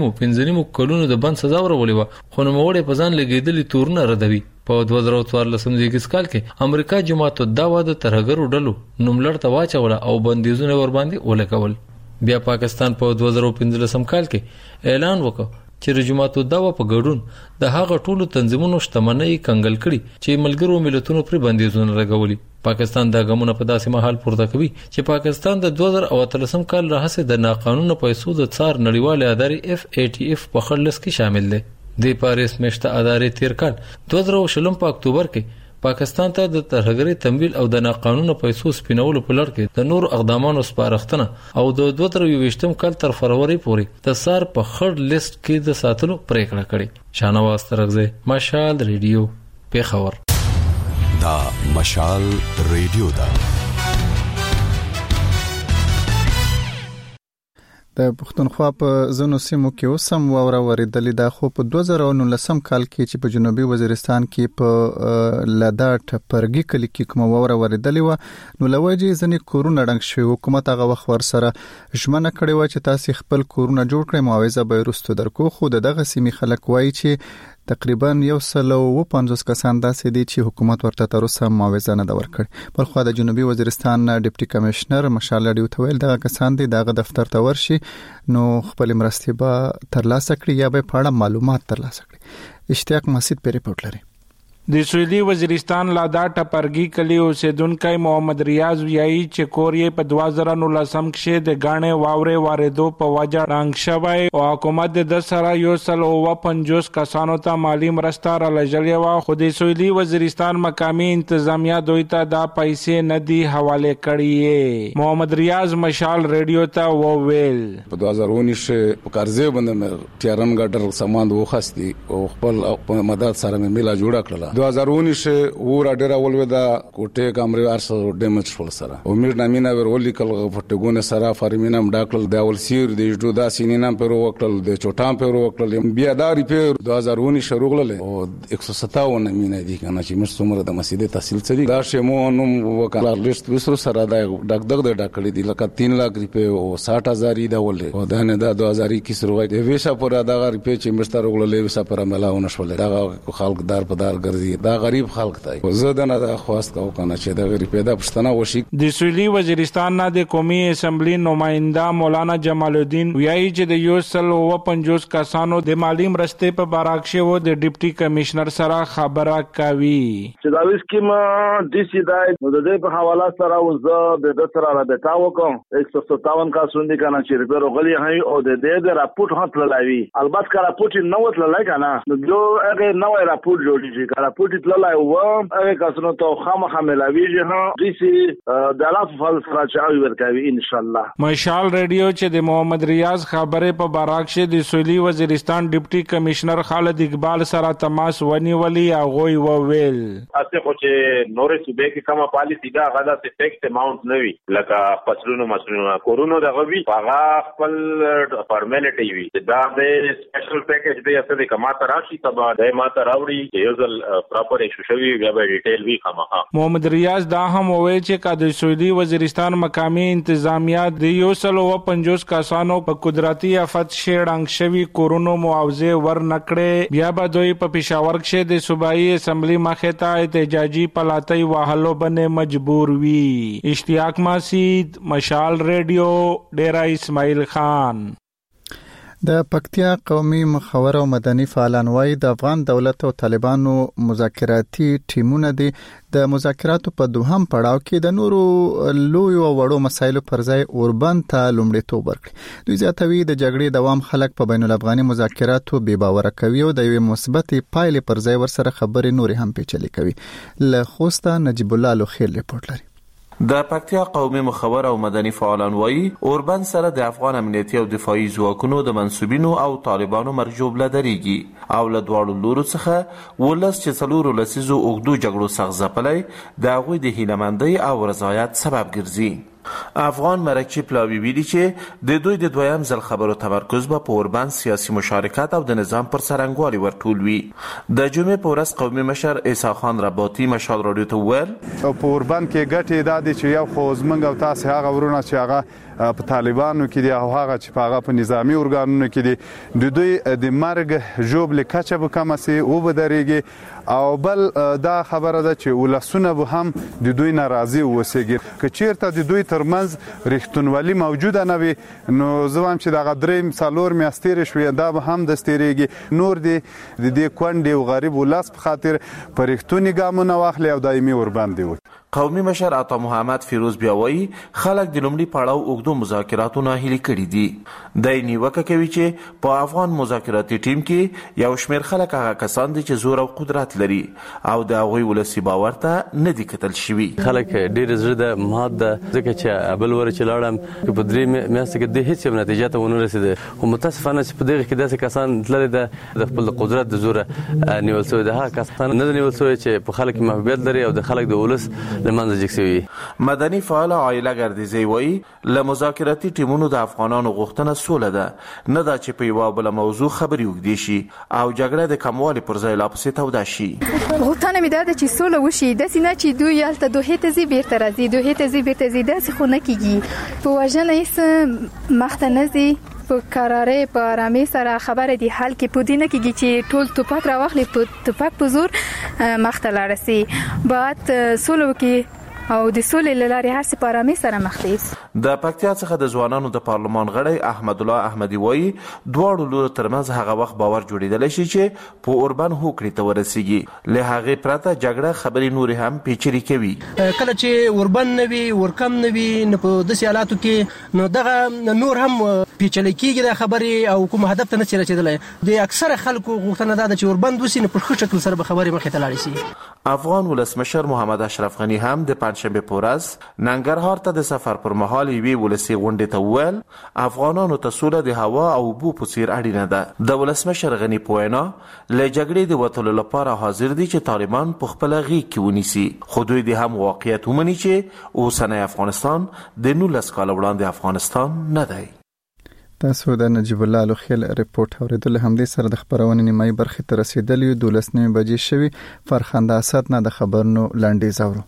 د 15 کلونو د بند سزا ورولې و خو نوموړی په ځان لګیدلې تورونه ردوي. په 2014 زیږیز کال کې امریکا جماعت الدعوه د ترهګرو ډلو نوملړ ته واچوله او بندیزونه ور باندې ولګول. بیا پاکستان په 2015 کال کې اعلان وکړ چې جماعت الدعوه په ګډون د هغه ټولو تنظیمونو شتمنۍ کنګل کړي چې ملګرو ملتونو پر بندیزونه لګولي. پاکستان دا ګامونه په داسې مهال پورته کوي چې پاکستان د 2013 کال راهیسې د ناقانونه پیسو د څار نړیوال ادارې FATF په خړ لیست کې شامل دی. د پاریس مشته ادارې تیر کال 2020 په اکتوبر کې پاکستان ته د ترهګرۍ تمویل او د ناقانونه پیسو سپینولو په لړ کې د نور اقداماتو سپارښتنه او د 2020 کال تر فروری پورې د سار په خړ لیست کې د ساتلو پریکړه کړې. شاهنواز ترغزه مشال ریډیو پیښور. دا مشال ریډیو دا د پښتونخوا په زونو سیمو کې اوسم واوره ورېدلې ده خو په 2019 کال کې چې په جنوبي وزیرستان کې په لاداټ پرګي کلی کې کوم واوره ورېدلې و نو لوجې ځنې کورونه ډنګ شوی حکومت هغه وخت ور سره ژمنه کړې و چې تاسو خپل کورونه جوړ کړئ معاوضه به وروسته درکو خو دغه سیمې خلک وایي چې تقریبا 150 کسان داسې دي چې حکومت ورته تر اوسه معاوضه نه دا ورکړي. بل خو د جنوبي وزیرستان ډیپټي کمشنر مشال ډیو ته ویل دغه کسان دي دغه دفتر ته ورشي نو خپل مرستې به ترلاسه کړي یا به په اړه معلومات ترلاسه کړي. اشتیاق مسعود په ریپورت لري. د سویلي وزیرستان لادا ټپرګي کلی اوسیدونکو محمد ریاض ویایي چې کورې په 2019 کې د غاڼې واورې واردو په وجه رنګ شوی او حکومت د سره 150 کسانو ته مالی مرسته را لږلې و، خو د سویلي وزیرستان مقامي انتظامیه دوی ته دا پیسې نه دي حواله کړې. محمد ریاض مشال ریډیو ته وویل په 2019 په قرضې باندې تیارن ګټر سامان وخاستي او خپل مدد سره ملا جوړه کړل. 2019 ور ډیر ولودا کوټه کمرې ارسو ډیمیج شول سره امید نامینه ورولې کل فټګونه سره فارمینم ډاکل د اولسیر د جوړ دا سینینم پر وکړل د چوټام پر وکړل بیا دا ریپیر 2019 شروع کړل او 157 نامینه دي کنه چې مش څومره د مسجد تحصیل سړي دا شمو نو وکړه لیست وسرو سره دا ډګ ډاکل دي لکه 3 لک روپے او 60000 دا ولې او دا نه دا 2021 شروع دی ویسا پر دا روپے چې مستر وکړل ویسا پر ملاونه شول دا خلک دار په دار ګرځي دا غریب خلک دی زه نه دا خواست کوم کنه چې دا غریب پیدا پښتنه وشي. د سویلي وزیرستان نه د قومي اسمبلی نمائنده مولانا جمال الدین ویایي چې د 150 کسانو د مالی مرستې په باراکشه و د ډیپټي کمشنر سره خبره کوي چې دا سکیم د سیدای نو د دې په حواله سره وزه د سره رابطه وکم 157 کسان دي کنه چې ریپر غلي هي او د دې د راپورټ هات للاوي البته کا راپورټ نو وت لای کنه نو جو هغه نو راپورټ جوړیږي کا راپورټ تللای و هغه کسانو ته خامخا ملاویږي ها دیسي د لاف فل فرچاوي ورکوي ان شاء الله. مشال ریډیو چې د محمد ریاض خبره په باراکشه د سویلي وزیرستان ډیپټي کمشنر خالد اقبال سره تماس ونیولي هغه وویل اسه خو چې نورې صوبې کې کومه پالیسی دا غدا ته ټیکس اماونت نوي لکه فصلونو مسلونو کورونو د غوي هغه خپل فارمالیټي وي دا د سپیشل پیکیج دی اسه د کماته راشي تبا د ماته راوړي یو ځل پراپر ایشو شوی بیا به ډیټیل وی خامخا. محمد ریاض دا هم وویل چې د سویلي وزیرستان مقامي انتظامیه د 150 کسانو په قدرتي آفت شړنګ شوی کورونو معاوضه ور نکړي بیا به دوی په پېښور کې د صوبایي اسمبلی مخې ته احتجاجي پلاتۍ وهلو باندې مجبور وي. اشتیاق مسید مشال ریډیو ډیرا اسماعیل خان. د پکتیا قومي مخور او مدني فعالان وايي د افغان دولت او طالبانو مذاکراتي ټیمونه دي د مذاکراتو په دوهم پړاو کې د نورو لوی او وړو مسایلو پر ځای اوربند ته لومړیتوب ورکړي. دوی زیاتوي د جګړې دوام خلک په بین الافغاني مذاکراتو بې باور کوي او د یوې مثبتې پایلې پر ځای ورسره خبرې نورې هم پیچلې کوي. له خوسته نجیب الله لوخیل ریپورت لري. د پکتیا قومي مخور او مدني فعالان وايي اوربند سره د افغان امنیتي او دفاعي ځواکونو د منسوبینو او طالبانو مرجوب لدريږي او له دواړو لورو څخه ولس چې څلورو لسیزو اوږدو جګړو څخه ځپلای د هغوی د هیلهمندۍ او رضایت سبب ګرځي. افغان مرکچی پلاوی ویلي چې د دوی د دویم ځل خبرو تمرکز به په اوربند سیاسي مشارکت او د نظام پر څرنګوالي ورټول وي. د جمعې په ورځ قومي مشر عیسی خان رباطي مشال راډیو ته وویل په اوربند کې ګټې دا دي چې یو خو زموږ او تاسې هغه ورونه چې هغه په طالبانو کې دي او هغه چې په هغه په نظامی ارګانونو کې دي د دوی د مرګ ژوبل کچه به کم سي او به درېږي او بل دا خبره ده چې ولسونه به هم د دوی ناراضي وسیږي که چیرته د دوی ترمنځ رښتونولي موجوده نه وي نو زه وایم چې دغه درې څلور میاشتې تېرې شوې دا به هم دستېرېږي نور د دې کونډې او غریب ولس په خاطر په رښتوني ګامونه واخلي او دایمي ورباندې وي. قومي مشر عطا محمد فیروز بیا وایي خلک د لومړي پړاو اوږدو مذاکراتو ناهیلي کړي دي. دی نیوکه کوي چې په افغان مذاکراتي ټیم کې یو شمېر خلک هغه کسان دي چې زور او قدرت لري او د هغوی ولسي باور ته نه دي کتل شوي. خلک ډېر زړه د مات ده ځکه چې بل ور چې لاړم په درې میاشتې کې د هېڅ نتیجه ته ونه رسېده خو متاسفانه چې په دغه کې داسې کسان تللي ده د خپل قدرت د زوره نیول شوي ده. هغه کسان نه نیول شوي چې په خلک محبوبیت لري او د خلک د ولس مدني فعال عائله ګردیزی وایي له مذاکراتي ټیمونو د افغانانو غوښتنه سوله ده نه دا چې په یوه بله موضوع خبرې اوږدې شي او جګړه د کموالي پر ځای لا پسې توده شي. غوښتنه مې دا ده چې سوله وشي داسې نه چې دوی هلته دوحې ته ځي بیرته راځي دوحې ته ځي بیرته ځي داسې خو نه کېږي. په وژنه هېڅ مخته نه ځي په قرارې په آرامۍ سره خبره دی حل کې پودې نه کېږي چې ټول توپک راواخلي په توپک په زور مخته لاړه سي باید سوله وکړي او د سولې له لارې هر څه په آرامۍ سره مخ ته د پکتیا څخه د ځوانانو د پارلمان غړی احمد الله احمدي وایي دواړو لورو ترمنځ هغه وخت باور جوړېدلی شي چې په اوربند هوکړې ته ورسیږي. له هغې پرته جګړه خبرې نورې هم پیچلې کوي. کله چې اوربند نه وي ورکم نه وي نو په داسې حالاتو کې نو دغه نور هم پیچلې کېږي د خبرې او کوم هدف ته نه شي رسېدلی. د اکثره خلکو غوښتنه دا ده چې اوربند وسي نو په ښه شکل سره به خبرې مخې ته لاړې شي. افغان ولسمشر محمد اشرف غني هم د پنجشنبې په ورځ ننګرهار ته د سفر پر مهال یوې ولسي غونډې ته وویل افغانانو ته سوله د هوا او اوبو په څېر اړینه ده. د ولسمشر غني په وینا له جګړې د وتلو لپاره حاضر دي چې طالبان په خپله غېږ کې ونیسي، خو دوی د هم واقعیت ومني چې اوسنی افغانستان د 19 کاله وړاندې افغانستان نه دی. تاسو د نجیب الله لوخیل ریپورت اوریدل. همدې سره د خبرونې نیمایي برخې ته رسیدلی 12 بجې شوي. فرخنده اسد نه د خبرونو لنډیز اورو.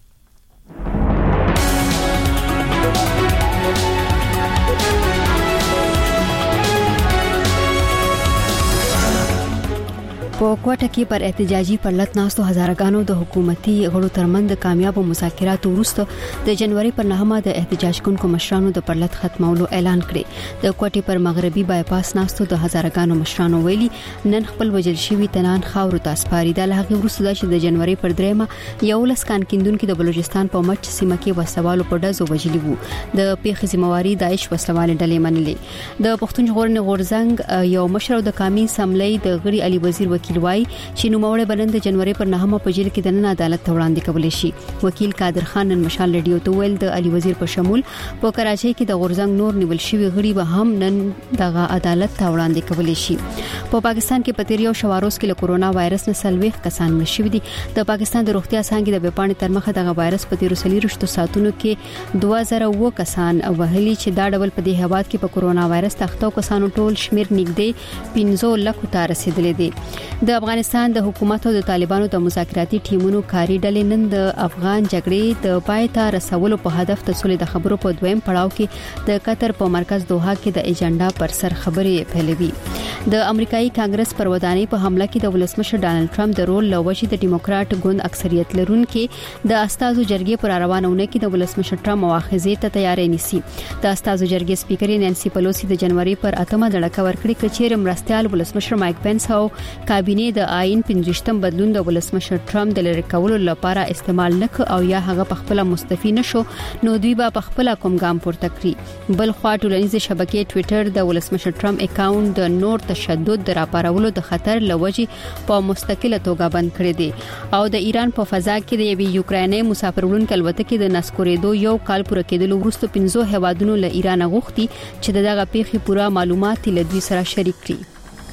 په کوټه کې پر احتجاجي پرلط ناستو هزارګانو د حکومتي غړو ترمنځ د کامیابو مذاکراتو وروسته د جنوري پر 9 د احتجاج کوونکو مشرانو د پرلط ختمولو اعلان کړی. د کوټې پر مغربي بایپاس ناستو د هزارګانو مشرانو ویلي نن خپل وجل شوی تنان خاورو ته سپاري. د لغې وروسته د جنوري پر 3 یو لسکان کیندونکو د بلوچستان په مچ سیمه کې وسوالو په ډزو وجلی وو. د پیښې ذمہواری داعش وسوال ډلې منلې. د پښتون ژغورنې غورزنګ یو مشر د قومي سملې د غړي علي وزیر وکیل وای چې نوموړی بلند د جنوري پر 9 په جیل کې د نن عدالت ته وړاندې کولای شي. وکیل قادر خان نن مشال رادیو ته ویل د علي وزیر په شمول په کراچۍ کې د غورزنګ نور نیول شوی غړي به هم نن دغه عدالت ته وړاندې کولای شي. په پاکستان کې په تیریو شواروس کې له کورونا وایرس نه 40 کسان مړ شوي دي. د پاکستان د روغتیا څانګې د بیپانې تر مخه دغه وایرس په تیرو 40 ساعتونو کې 2009 کسان وهلي چې دا ډول په دې هواد کې په کورونا وایرس تختو کسانو ټول شمیر نږدې 15 لک ته رسیدلې دي. د افغانستان د حکومت او د طالبانو د مذاکراتي ټیمونو کاری ډلې نن د افغان جګړې د پای ته رسولو په هدف د سولې د خبرو په دویم پړاو کې د قطر په مرکز دوحه کې د ایجنډا پر سر خبرې پیلوي. د امریکایي کانګرس پر ودانۍ په حمله کې د ولسمشر ډانلډ ټرمپ د رول لوجې د ډیموکراټ ګوند اکثریت لرونکي د استازو جرګې پر روانونه کې د ولسمشر ټرمپ مواخذې ته تیاری نیسي. د استازو جرګې سپیکر نانسی پلوسی د جنوري پر 8 دړکه ورکړي کچېر مرستيال ولسمشر مایک پنس او کابینه د آئین 15م بدلون د ولسمشر ټرمپ د لری کولو لپاره استعمال نک او یا هغه په خپل مستفی نشو نو دوی به په خپل کوم ګام پورته کړی. بل خوا ټولنیز شبکې ټوئیټر د ولسمشر ټرمپ اکاونټ د نور تشدد د راپارولو د خطر لوجې په مستقله توګه بند کړی دی او د ایران په فضا کې د یوې یوکراني مسافر وړونکو الوتکې د نسکورېدو یو کال پوره کېدلو وروسته 15 هوادونو له ایران غوښتي چې دغه پیښې پوره معلومات له دوی سره شریک کړي.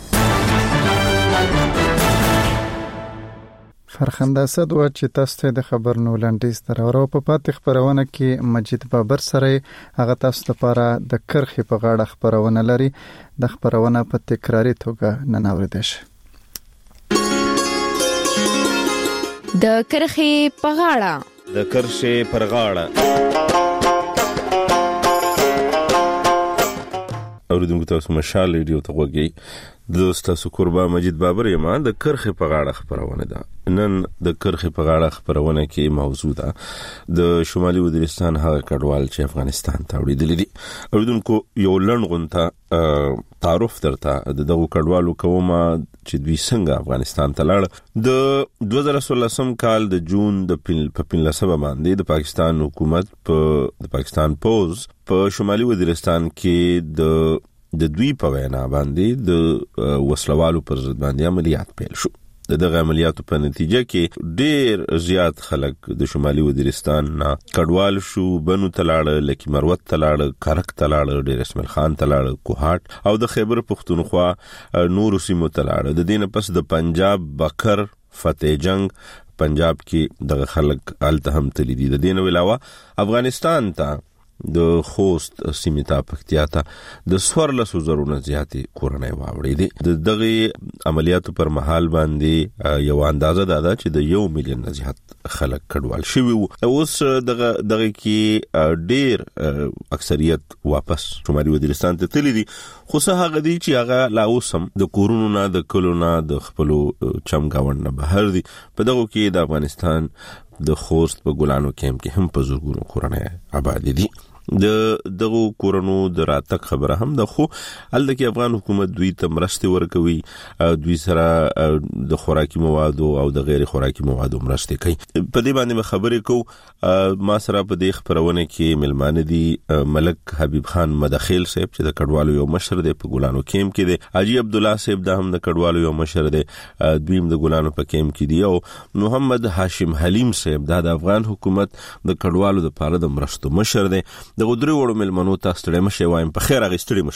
فرخنده اسد و چې تاسو ته د خبرونو لنډیز درورو په پاتې خبرونه کې مجید بابر سره هغه تاسو لپاره د کرخې په غاړه خبرونه لري. د خبرونه په تکراری توګه نن اوریدل شي. د کرخې په غاړه د کرخې پر غاړه اوریدونکو تاسو مشال ریډیو ته وګورئ. دوست تاسو قربان مجید بابر یم. د کرخې په غاړه خبرونه ده. نن د کرخې په غاړه خبرونه کې موضوع ده د شمالي وزیرستان هغه کډوال چې افغانستان ته وړاندې دي. اوریدونکو یو لنډغونته تعارف درته دغه کډوالو کومه چې دوی څنګه افغانستان ته لاړ. د 2016 کال د جون د 15 باندې د پاکستان حکومت د پاکستان پوز په شمالي وزیرستان کې د دوی په وینا باندې د وسلوالو پر ضد باندې عملیات پیل شو. دغه عملیاتو په نتیجه کې ډیر زیات خلک د شمالي وزیرستان نه کډوال شو. بنو تلاړ، لکی مروت تلاړ، کرک تلاړ، ډیر اسماعیل خان تلاړ، کوهاټ او د خیبر پختونخوا نور سیمو تلاړ. د دین پس د پنجاب بکر فتح جنگ پنجاب کې دغه خلک التهم تلیدي. د دین علاوه افغانستان ته د خوست سیمه پکتیا ته د 1400 نه زیاتې کورنۍ واوړې دي. د دغه عملیاتو پر مهال باندې یو اندازه ده چې د 1 میلیون نه زیات خلک کډوال شوي وو. اوس دغه کې ډیر اکثریت واپس شمالي وزیرستان ته تللی دي. خو څه هغه دي چې هغه لا اوسم د کورونو نه د کلونو د خپلو چمګاوند نه بهر دي. په دغه کې د افغانستان د خوست په ګلانو کېم کې هم په زورګونو کورنۍ آباد دي. دغه کورونو د راتګ خبره هم ده، خو هلته کې افغان حکومت دوی ته مرستې ورکوي، دوی سره د خوراکي موادو او د غیر خوراکي موادو مرستې کوي. په دې باندې خبرې کوو. ما سره په دې خبرونه کې ملمانه دي ملک حبیب خان مدخیل صاحب چې د کډوالو یو مشر دی په ګلانو کیم کې دی، حاجی عبد الله صاحب دا هم د کډوالو یو مشر دی، دویم د ګلانو په کیم کې دی، او محمد هاشم حلیم صاحب دا د افغان حکومت د کډوالو د پاره د مرستو مشر دی. د غدري وړو ملمنو تاسو ته مشه وایم په خیر غستړي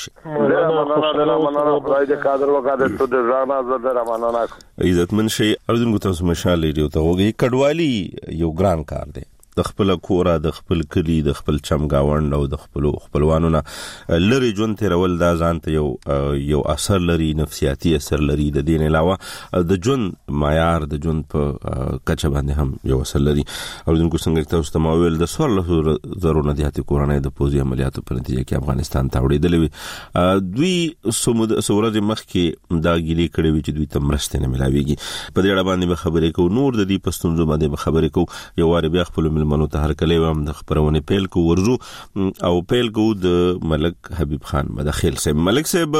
مشه مننه خدای دې قادر وکړي ته د ځانا زړه مننه عزتمن شي. اردن تاسو مشال لري ته وګي کډوالي یو ګران کار دی، د خپل کورا د خپل کلی د خپل چمګاوند او د خپلوانو نه لری جون تیرول دا ځان ته یو اثر لري، نفسیاتی اثر لري. د دین علاوه د جون معیار د جون په کچه باندې هم یو اثر لري. او د څنګه تاسو ته ماویل د 16 زرو نه دي کورانه د پوزي عملیاتو په نتیجه کې افغانستان ته وړېدلې دوی سورج مخ کې دا ګيلي کړې وي چې دوی ته مرسته نه ملاويږي. په دې اړه باندې خبرې کوو، نور د دې پښتونزو باندې خبرې کوو. یو واره بیا خپل ملمنو ته هر کله هم د خبرونه پیل کو ورزو او پیل کو د ملک حبیب خان مدخیل صاحب. ملک صاحب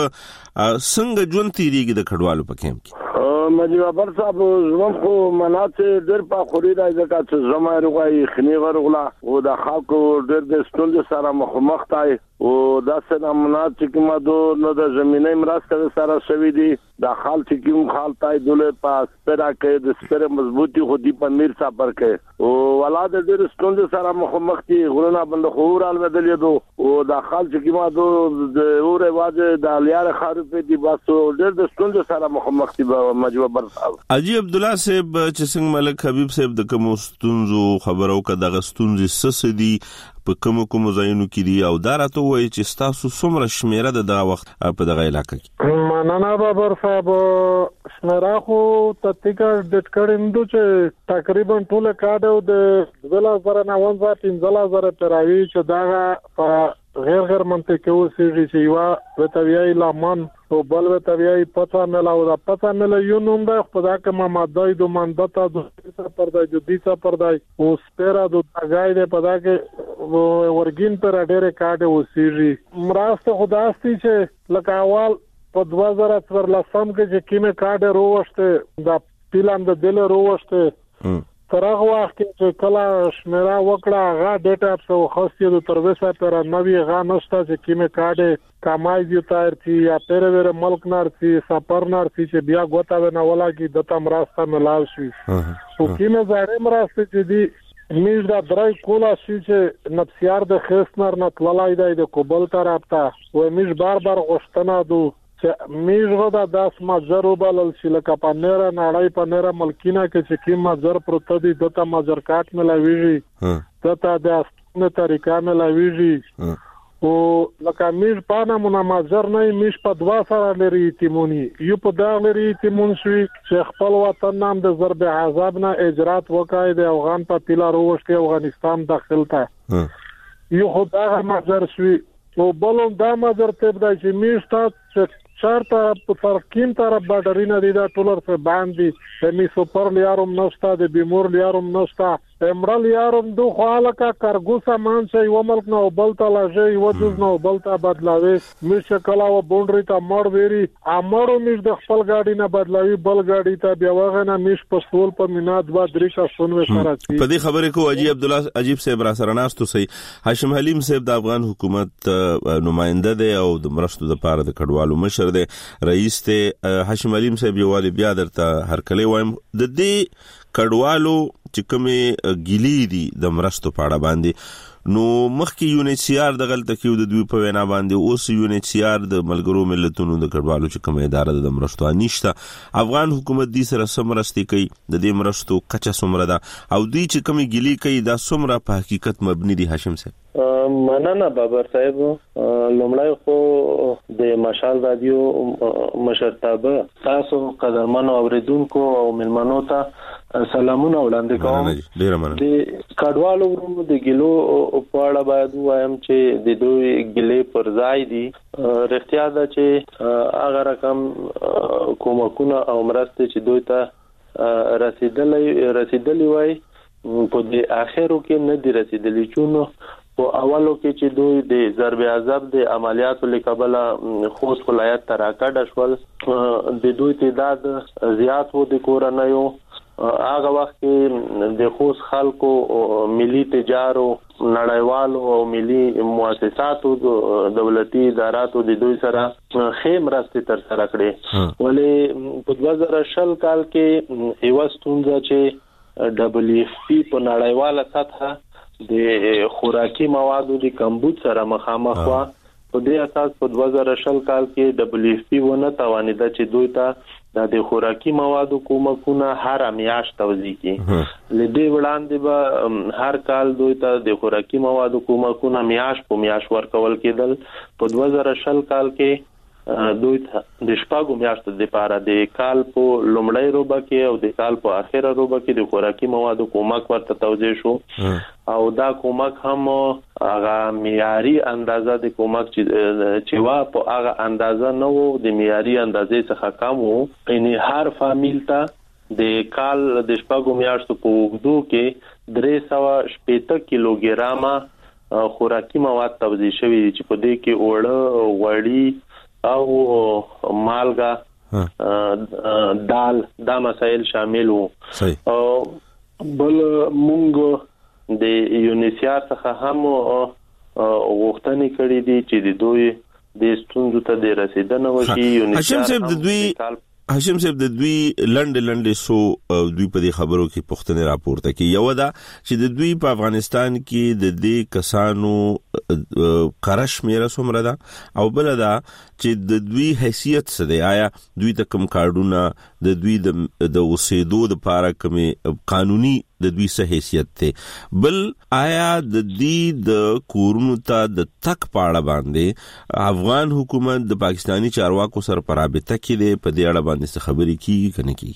څنګه جون تیریږي د کډوالو په کیم کې؟ مجيب ابر صاحب زموږ خو مناته ډېر په خوري راځي چې زما روغای خني غرغلا او د خاکو ډېر د ستونزې سره مخ تای او دا څنګه منات چې ما دو نو د زمينې مرسته سره شوي دي د خال چې کوم خال تای دوله پاس پیرا کې د سپره مضبوطی خو دی په میر صاحب پر کې او ولاد ډېر ستونزې سره مخ دي غرونه بند خورال بدل دي او د خال چې ما دو د اوره واجه د لیار خارو په دي بس ډېر د ستونزې سره مخ دي. حاجی عبد الله صاحب چې څنګه ملک حبیب صاحب د کوم ستونزو خبرو کده غستونزي سسدي په کوم ځایونو کې دي او دا راته وایي چې تاسو څومره شمیره د دا وخت په دغه علاقې کې؟ مننه بابر صاحب، شمیره خو تطبیق د کړم چې تقریبا ټول کاډو د 2019 پراوی چې دا غیر منطقي اوسېږي چې یو وتویای لمن او بل وتویای پتا ملا او دا پتا ملا یو نوم ده په دا کې ماده د مندتا د پردای د دیسا پردای او سپیرا د تاګای ده په دا کې ورګین پر ډېر کاډ اوسېږي. مراسته خداستی چې لکه اول په 2014 کې چې کیمه کاډ روشته دا پلان د دل روشته ترغه وخت چې کله شمیره وکړه غا ډیټا په خاصه د تروسه پر نوې غا نشته چې کیمه کاډه کمای دی تایر چې یا پرور ملک نار چې سفر نار چې بیا غوتا نه ولا کې د تم راسته ملاو شي او کیمه زړه مراسته چې دی میز دا درای کولا شي چې نفسیار د خسنر نه تللای دی د کوبل طرف ته و میز بار غشتنه دو چې میژغه د 10 مزرو بلل چې لکه پنیره نړۍ پنیره ملکینه کې چې کوم مزر پروت دي دته مزر کاټ ملاويږي دته د استنه طریقه ملاويږي او لکه میژ پانه مون مزر نه میژ په دوا سره لري تیمونی یو په دا لري تیمون شوي چې خپل وطن نام د ضرب عذاب نه اجرات وکای د افغان په پیلا روشته افغانستان داخل ته یو خدای مزر شوي او بلون دا مزر ته د چې میژ ته شرطه په ترکیم طرف باډرینه دي دا ټولر په باندې د می سپر لیاروم نشتا د بیمور لیاروم نشتا امرل لیاروم دو خاله کا کارګو سامان شي و ملک نو بلتا لاجه و جز نو بلتا بدلاوي مش کلا و بونډری ته مړ ویری امړو مش د خپل گاډي نه بدلاوي بل گاډي ته بیا وغه نه مش پسول په مینات با درې کا سنوي سره چی په دې خبره کو حاجی عبد الله عجیب صاحب را سره ناستو سي هاشم حلیم صاحب د افغان حکومت نماینده دی او د مرستو د پاره د کډوالو مشر دی رئیس ته هاشم حلیم صاحب یو والی بیا درته هر کله وایم د دې کډوالو چې کومه ګیلی دي د مرستو پاړه باندې نو مخکې یونیسیار د غلطه کیو د دوی په وینا باندې اوس یونیسیار د ملګرو ملتونو د کډوالو چې کومه اداره د مرستو نشته افغان حکومت دې سره سمرستي کوي د دې مرستو کچا سمره ده او دوی چې کومه ګیلی کوي دا سمره په حقیقت مبني دي هاشم صاحب مننه بابر صاحب لومړی خو د مشال رادیو مشرتابه تاسو قدرمنو اوریدونکو او ملمنو ته سلامونه وړاندې کوم ډیر مننه د کډوالو ورونو د ګلو په اړه باید وایم چې د دوی ګلې پر ځای دي رښتیا ده چې هغه رقم کومکونه او مرسته چې دوی ته رسیدلی وای په دې اخرو کې نه دی رسیدلی چونو په اولو کې چې دوی د ضرب عذاب د عملیاتو لکبل خوست ولایت ته راکړه شول د دوی تعداد زیات وو د کورنیو هغه وخت کې د خوست خلکو ملي تجارو نړیوالو او ملي مؤسساتو دولتي اداراتو د دوی سره خیم راستي تر سره کړې ولې په 2020 کال کې یو ستونزه چې WFP په نړیواله سطح د خوراکي موادو د کمبود سره مخامخ و په دې اساس په 2020 کال کې WFP ونه توانیده چې دوی ته د خوراکي موادو کومکونه هر میاشت توزیع کړي لدې وړاندې به هر کال دوی ته د خوراکي موادو کومکونه میاشت په میاشت ورکول کېدل په 2020 کال کې دوی د شپږو میاشتو لپاره د کال په لومړۍ روبه کې او د کال په اخیره روبه کې د خوراکي موادو کومک ورته توزیع شو او دا کومک هم هغه معیاري اندازه د کومک چې وا په هغه اندازه نه وو د معیاري اندازې څخه کم وو یعنی هر فامیل ته د کال د شپږو میاشتو په وګړو کې 380 کیلوګرامه خوراکي مواد توزیع شوی چې په دې کې اوړه غوړي او مالګه دال دا مسائل شامل وو بل مونږ د یونیسیار څخه هم غوښتنې کړې دي چې د دوی د ستونزو ته د رسیدنه وشي یونیسیار هاشم صاحب د دوی لنډ سو دوی په دې خبرو کې پښتنه راپورته کوي یو دا چې د دوی په افغانستان کې د دې کسانو قرش میرا سمره ده او بل دا چې د دوی حیثیت څه دی آیا دوی ته کوم کارډونه د دوی د اوسېدو د لپاره کوم قانوني د دوی څه حیثیت ته بل آیا د دې د کورونو ته د تک پاړه باندې افغان حکومت د پاکستانی چارواکو سره پرابطه کې دی په دې اړه باندې څه خبرې کیږي کنه کی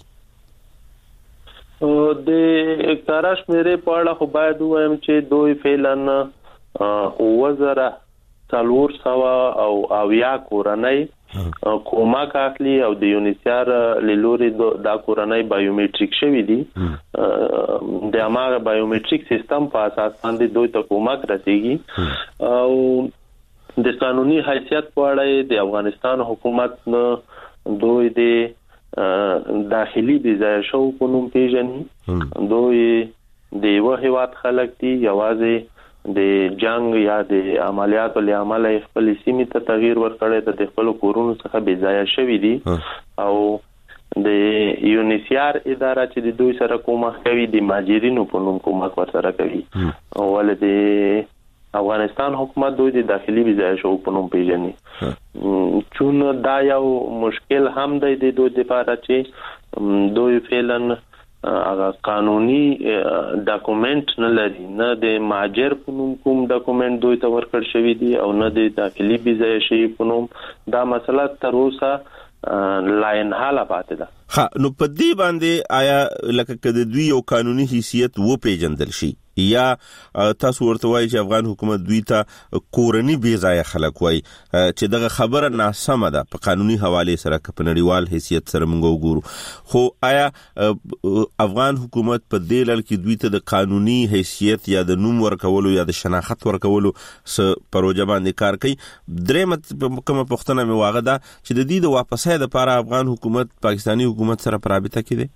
د کارش میرے پاړه خو باید وایم چې دوی فعلن وزره څلور سوا او اویا کورنۍ کومک اخلي او د یونیسیار لوري دا کورنۍ بایومټریک شوی دي د اماغه بایومټریک سیستم په اساس باندې دوی ته کومک رسیږي او د قانوني حیثیت په اړه د افغانستان حکومت نه دوی د داخلي بيځای شو په نوم پیژني دوی د وحوات خلک دي یوازې د جنگ یا د عملیاتو لامل خپل سیمې ته تغییر ورکړی د خپل کورونو څخه بې ځای شوی دي او د یونیسیار اداره چې د دوی سره کومک کوي د ماجرینو په نوم کومک ورسره کوي ولې د افغانستان حکومت دوی د داخلي بې ځای شو په نوم پیژني چون دا یو مشکل هم دی د دوی لپاره چې دوی فعلا هغه قانوني ډاکومنت نه لري نه د ماجر په نوم کوم ډاکومنت دوی ته ورکړ شوی دی او نه د داخلي بيځای شي په نوم دا مسله تر اوسه لاین حاله پاتې ده نو په دې باندې آیا لکه کده دوی یو قانوني حیثیت و پیژندل شي یا تاسو ورته وایي چې افغان حکومت دوی ته کورنی بې ځای خلک وایي چې دغه خبره ناسمه ده په قانوني حواله سره په نړیوال حیثیت سره موږ وګورو خو آیا افغان حکومت په دې لړ کې دوی ته د قانوني حیثیت یا د نوم ورکولو یا د شناخت ورکولو س پروژه باندې کار کوي درېمه کومه پښتنه مې واغه ده چې د دې د واپسۍ لپاره افغان حکومت پاکستانی حکومت سره پرابطه کوي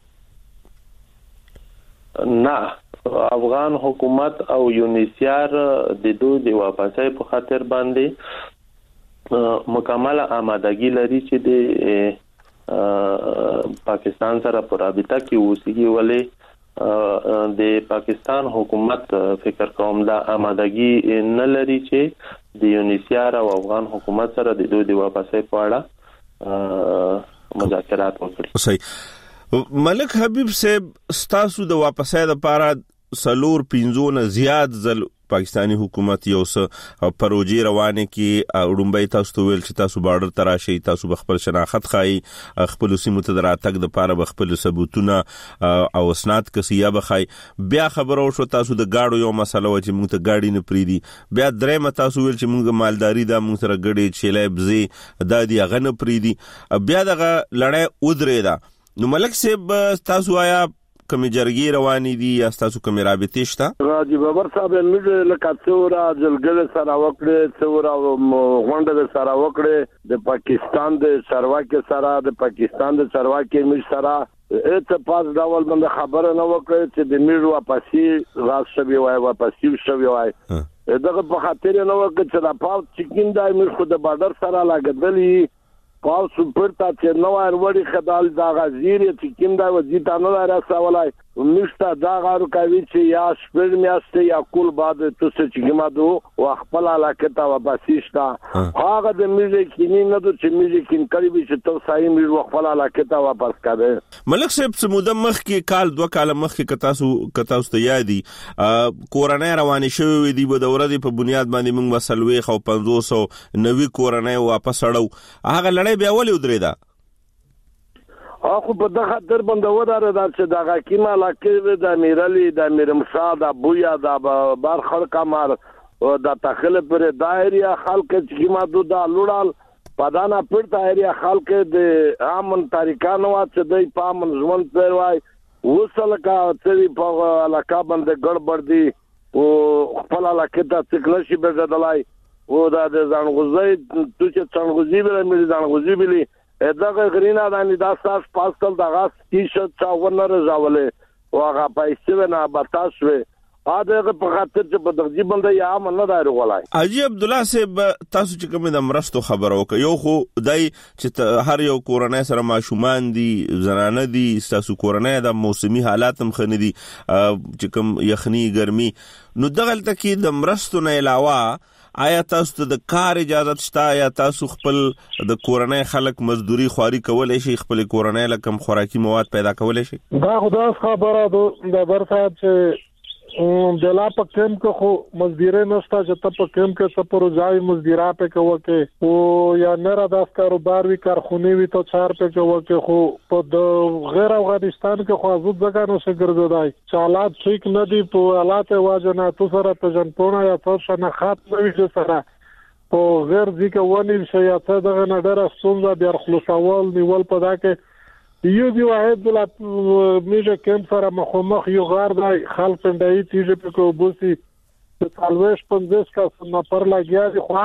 نه افغان حکومت او یونیسیار د دوی د واپسۍ په خاطر باندې مکمل آمادګي لري چې د پاکستان سره په رابطه کې اوسېږي ولې د پاکستان حکومت فکر کوم دا آمادګي نه لري چې د یونیسیار او افغان حکومت سره د دوی د واپسۍ په اړه مذاکرات وکړي صحیح ملک حبیب صاحب ستاسو د واپسۍ لپاره سلور 15 نه زیات ځل پاکستانی حکومت یو څه پروژې روانه کې اړومبای تاسو ته ویل چې تاسو بارډر تراشي تاسو خپل شناخت خای خپل سیمو ته دراتګ د پاره خپل ثبوتونه او اسناد کسیا بخای بیا خبرو شو تاسو د گاډو یو مسله و چې موږ ته گاډي نه پریدي بیا درېم تاسو ویل چې موږ مالداري دا موږ سره ګډي چلای بزي دا دی غنه پریدي بیا دغه لړۍ ودرې دا نو ملک صاحب تاسو آیا کمی جرګې روانې دي یا تاسو کمی رابطې شته؟ راجی بابر صاحب موږ لکه څورا جلګل سره وکړې څورا غونډه سره وکړې د پاکستان د چارواکي سره د پاکستان د چارواکي موږ سره اته پاس ډول باندې خبره نه وکړې چې د میرو واپسی راز شوی وای واپسی شوی وای دغه په خاطر نه وکړ چې دا پاو چکین دای موږ خو د بارډر سره لاګدلې پاو سپر تا چې نو وړي خدال دا غزیر چې کیم دا وځي تا نه راځولای نشته دا غارو کوي چې یا شپږ میاشتې یا کول بعد تاسو چې کیمادو او خپل علاقه ته واپسیشتا هغه د میوزیک کینی نه د چې میوزیک کین کوي چې تاسو صحیح میو خپل علاقه ته واپس کړئ ملک صاحب سموده مخ کې کال 2 کال مخ کې کتاسو ته یادي کورونه روانې شوې دي په دوره دی په بنیاد باندې موږ وسلوي خو 590 کورونه واپس اړو هغه لړۍ بیا ولې ودرېدا اخو په دغه در باندې وداره دا چې دغه کیمه علاقه د امیرعلی د امیرمشا د بویا د بار خلک مار او د تخله پر دایره خلک چې کیمه د لوړال پدانا پر دایره خلک د امن طریقانو چې د پامن ژوند پروای وسل کا چې په علاقه باندې ګړبړ دي او خپل علاقه ته څکل شي بدلای او د ځانغوزي تو چې څنګهوزي بل مې ځانغوزي بلی دغه غرینا د داساس پاسل دغه ټیشرت چاونه راولې او هغه پیسې نه بتاسوي اده په خاطر چې په دغه باندې یا من نه دایره ولای اجي عبد الله صاحب تاسو چې کوم د مرستو خبرو کوي یو خو دای چې هر یو کورونه سره ماشومان دي زنانه دي تاسو کورونه د موسمي حالات هم خنه دي چې کوم یخني ګرمي نو دغه تکي د مرستو نه علاوه آیا تاسو د کار اجازه شته یا تاسو خپل د کورنۍ خلک مزدوري خواري کولای شي خپل کورنۍ لکم خوراکي مواد پیدا کولای شي دا خدای خبره د برصاحب چې د لا په کم کې خو مزدوري نشته چې ته په کم کې څه پروژای مزدورا په کوي کې او یا نه را داس کاروبار وی کارخونه وی ته 4 په کوي کې خو په د غیر افغانستان کې خو ازود ځکه نو څه ګرځدای چالات ټیک نه دی په حالات واجنه تو سره په جنپونه یا څه نه خاط نه وي سره په غیر ځکه ونی شي یا څه دغه نه ډېر څنګه بیا خلاصول نیول په دا کې یو دی واحد بل میجه کم سره مخمخ یو غار دی خلک پندای تیجه په کو بوسي په تالوش 50 کا نفر لګیا دي خو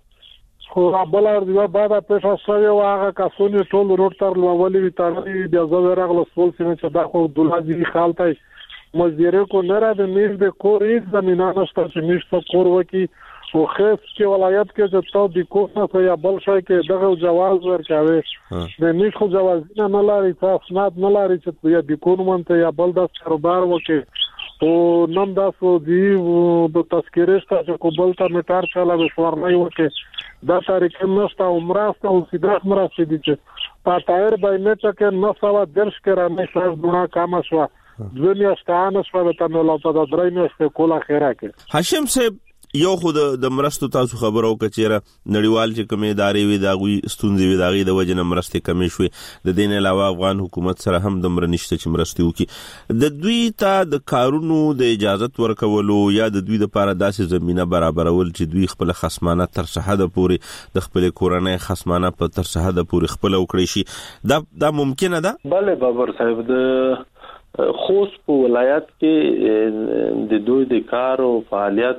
هغه بلار دی بعد پېښه شوی واغه کاسونی ټول روټ تر لولې ویټاړي د زو راغله سول سینه چې دا خو دولازي خالتای مزدیره کو نه را د میز د کور هیڅ زمينه نشته چې میشته کور وکي او خاص کې ولایت کې چې تاسو د کوڅه یا بل شي کې دغه جواز ورکاوي د نیش خو جواز نه لري تاسو نه لري چې یا د کورمنته یا بل د کاروبار وکي او نن تاسو دی د تذکرېسته چې کوبل ته میټار چاله وشورنای وکي دا تاریخ نشته عمراسته او سیداخ مراسته دي چې په تایر باندې چې نه سوا درش کړه نه شاز دونه کام شو دنیا ستانه شو ته نو لاته د درې میاشتې کوله خیره کې هاشم صاحب یو خود د مرستو تاسو خبرو کچېره نړیوال چې کومې ادارې وي داغوي ستونزې وي داغي د وجنه مرستې کمې شوې د دین علاوه افغان حکومت سره هم د مرنشته چې مرستې وکي د دوی ته د کارونو د اجازت ورکولو یا د دوی لپاره داسې زمينه برابرول چې دوی خپل خصمانه تر سحده پورې د خپل کورنۍ خصمانه په تر سحده پورې خپل وکړي شي دا ممکنه ده بله بابر صاحب د خوست په ولایت کې د دوی د کار او فعالیت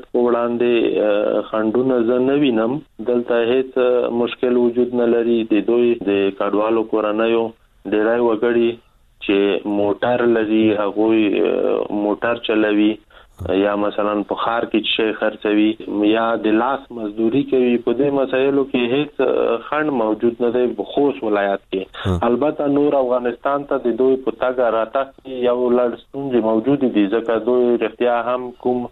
وړاندې خندونه زنوینم دلته هیڅ مشکل وجود نه لري د دوی د کډوالو کورنۍ ډیرای وګړي چې موټر لري هغه موټر چلوي یا مثلا په خار کې شي خرڅوي یا د لاس مزدوري کوي په دې مسایلو کې هیڅ خند موجود نه دی په خوست ولایت کې البته نور افغانستان ته د دوی په تاګه راته یو لړ ستونزې موجود دي ځکه دوی رښتیا هم کوم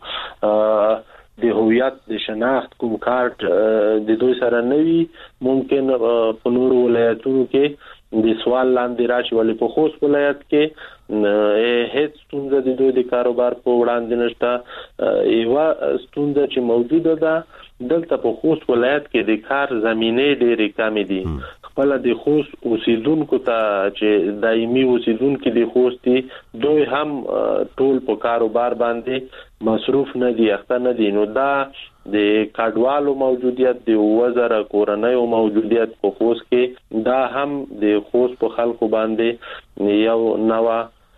د هویت د شناخت کوم کارت د دوی سره نوي ممکن په نور ولایتونو کې د سوال لاندې راشي ولې په خوست ولایت کې هیڅ ستونزه د دوی د کاروبار په وړاندې نشته یو ستونزه چې موجوده ده دلته په خوست ولایت کې د کار زمینه ډېرې کمې دي خپل د خوست اوسیدونکو ته چې دایمي اوسیدونکو د خوست دي دوی هم ټول په کاروبار باندې مصروف نه دي اخته نه دي نو دا د کډوالو موجودیت د وزر کورنۍ او موجودیت په خوست کې دا هم د خوست په خلکو باندې یو نوې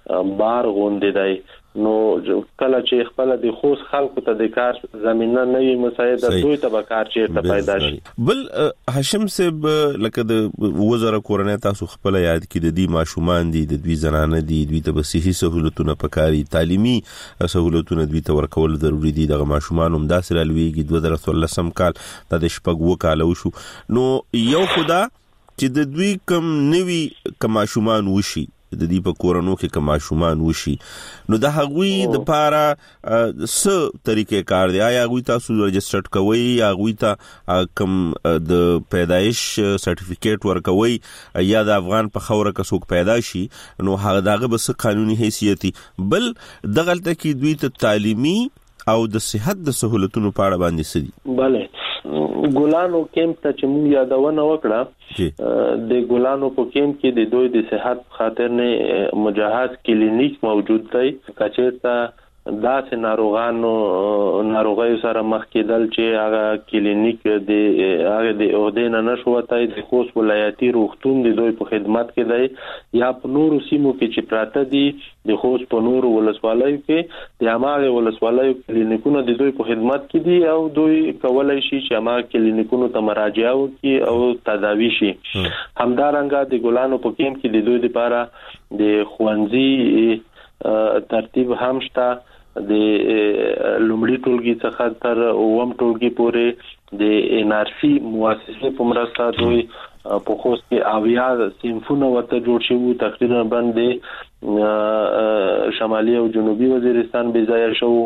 بار غونډې دی. نو کله چې خپل د خوست خلکو ته د کار زمينه نه وي مساعده دوی ته به کار چیرته پیدا شي. بل هاشم صاحب لکه د وزاره کورنۍ تاسو خپل یاد کې د دې ماشومان دي د دوی زنانه دي دوی ته به صحي سہولتونه پکاري تعلیمي سہولتونه دوی ته ورکول ضروری دي. دغه ماشومان هم داسې رالويږي 2013 کال د شپږ کال وشو. نو یو خدا چې د دوی کم نوي کماشومان وشي د دې په کورونو کې کماشومان وشي نو د هغوی د پاره څه طریقې کار دی؟ آیا هغوی تاسو رجسټر کوئ یا هغوی ته کم د پیدایش سرټیفیکیټ ورکوي یا د افغان په خوره کې څوک پیدا شي نو هغه دغه بس قانوني حیثیت بل دغلته کې دوی ته تعلیمي او د صحت د سہولتونو په اړه باندې سدي؟ bale ګلانو کیمپ ته چې موږ یادونه وکړه د ګلانو په کیمپ کې د دوی د صحت خاطر نه مجهز کلینیک موجود دی. کچېرته داسې ناروغانو سره مخ کېدل چې هغه کلینیک د هغه د اودین نه شوتای د خوست ولایتي روغتون د دوی په خدمت کې دی یا په نورو سیمو کې چې پراته دي د خوست په نورو ولسوالیو کې د هغه ولسوالیو کلینیکونه د دوی په خدمت کې دي او دوی کولای شي چې هغه کلینیکونو ته مراجعه وکړي او تداوی شي. همدارنګه د ګلانو په کیمپ کې د دوی لپاره د خوندزي ترتیب هم شته. د لومړي ټولګي څخه تر اوم ټولګي پورې د NRC مؤسسې په مرسته دوی په خوست کې اویا صنفونه ورته جوړ شوي تقریبا باندې شمالي او جنوبي وزیرستان به ځای شو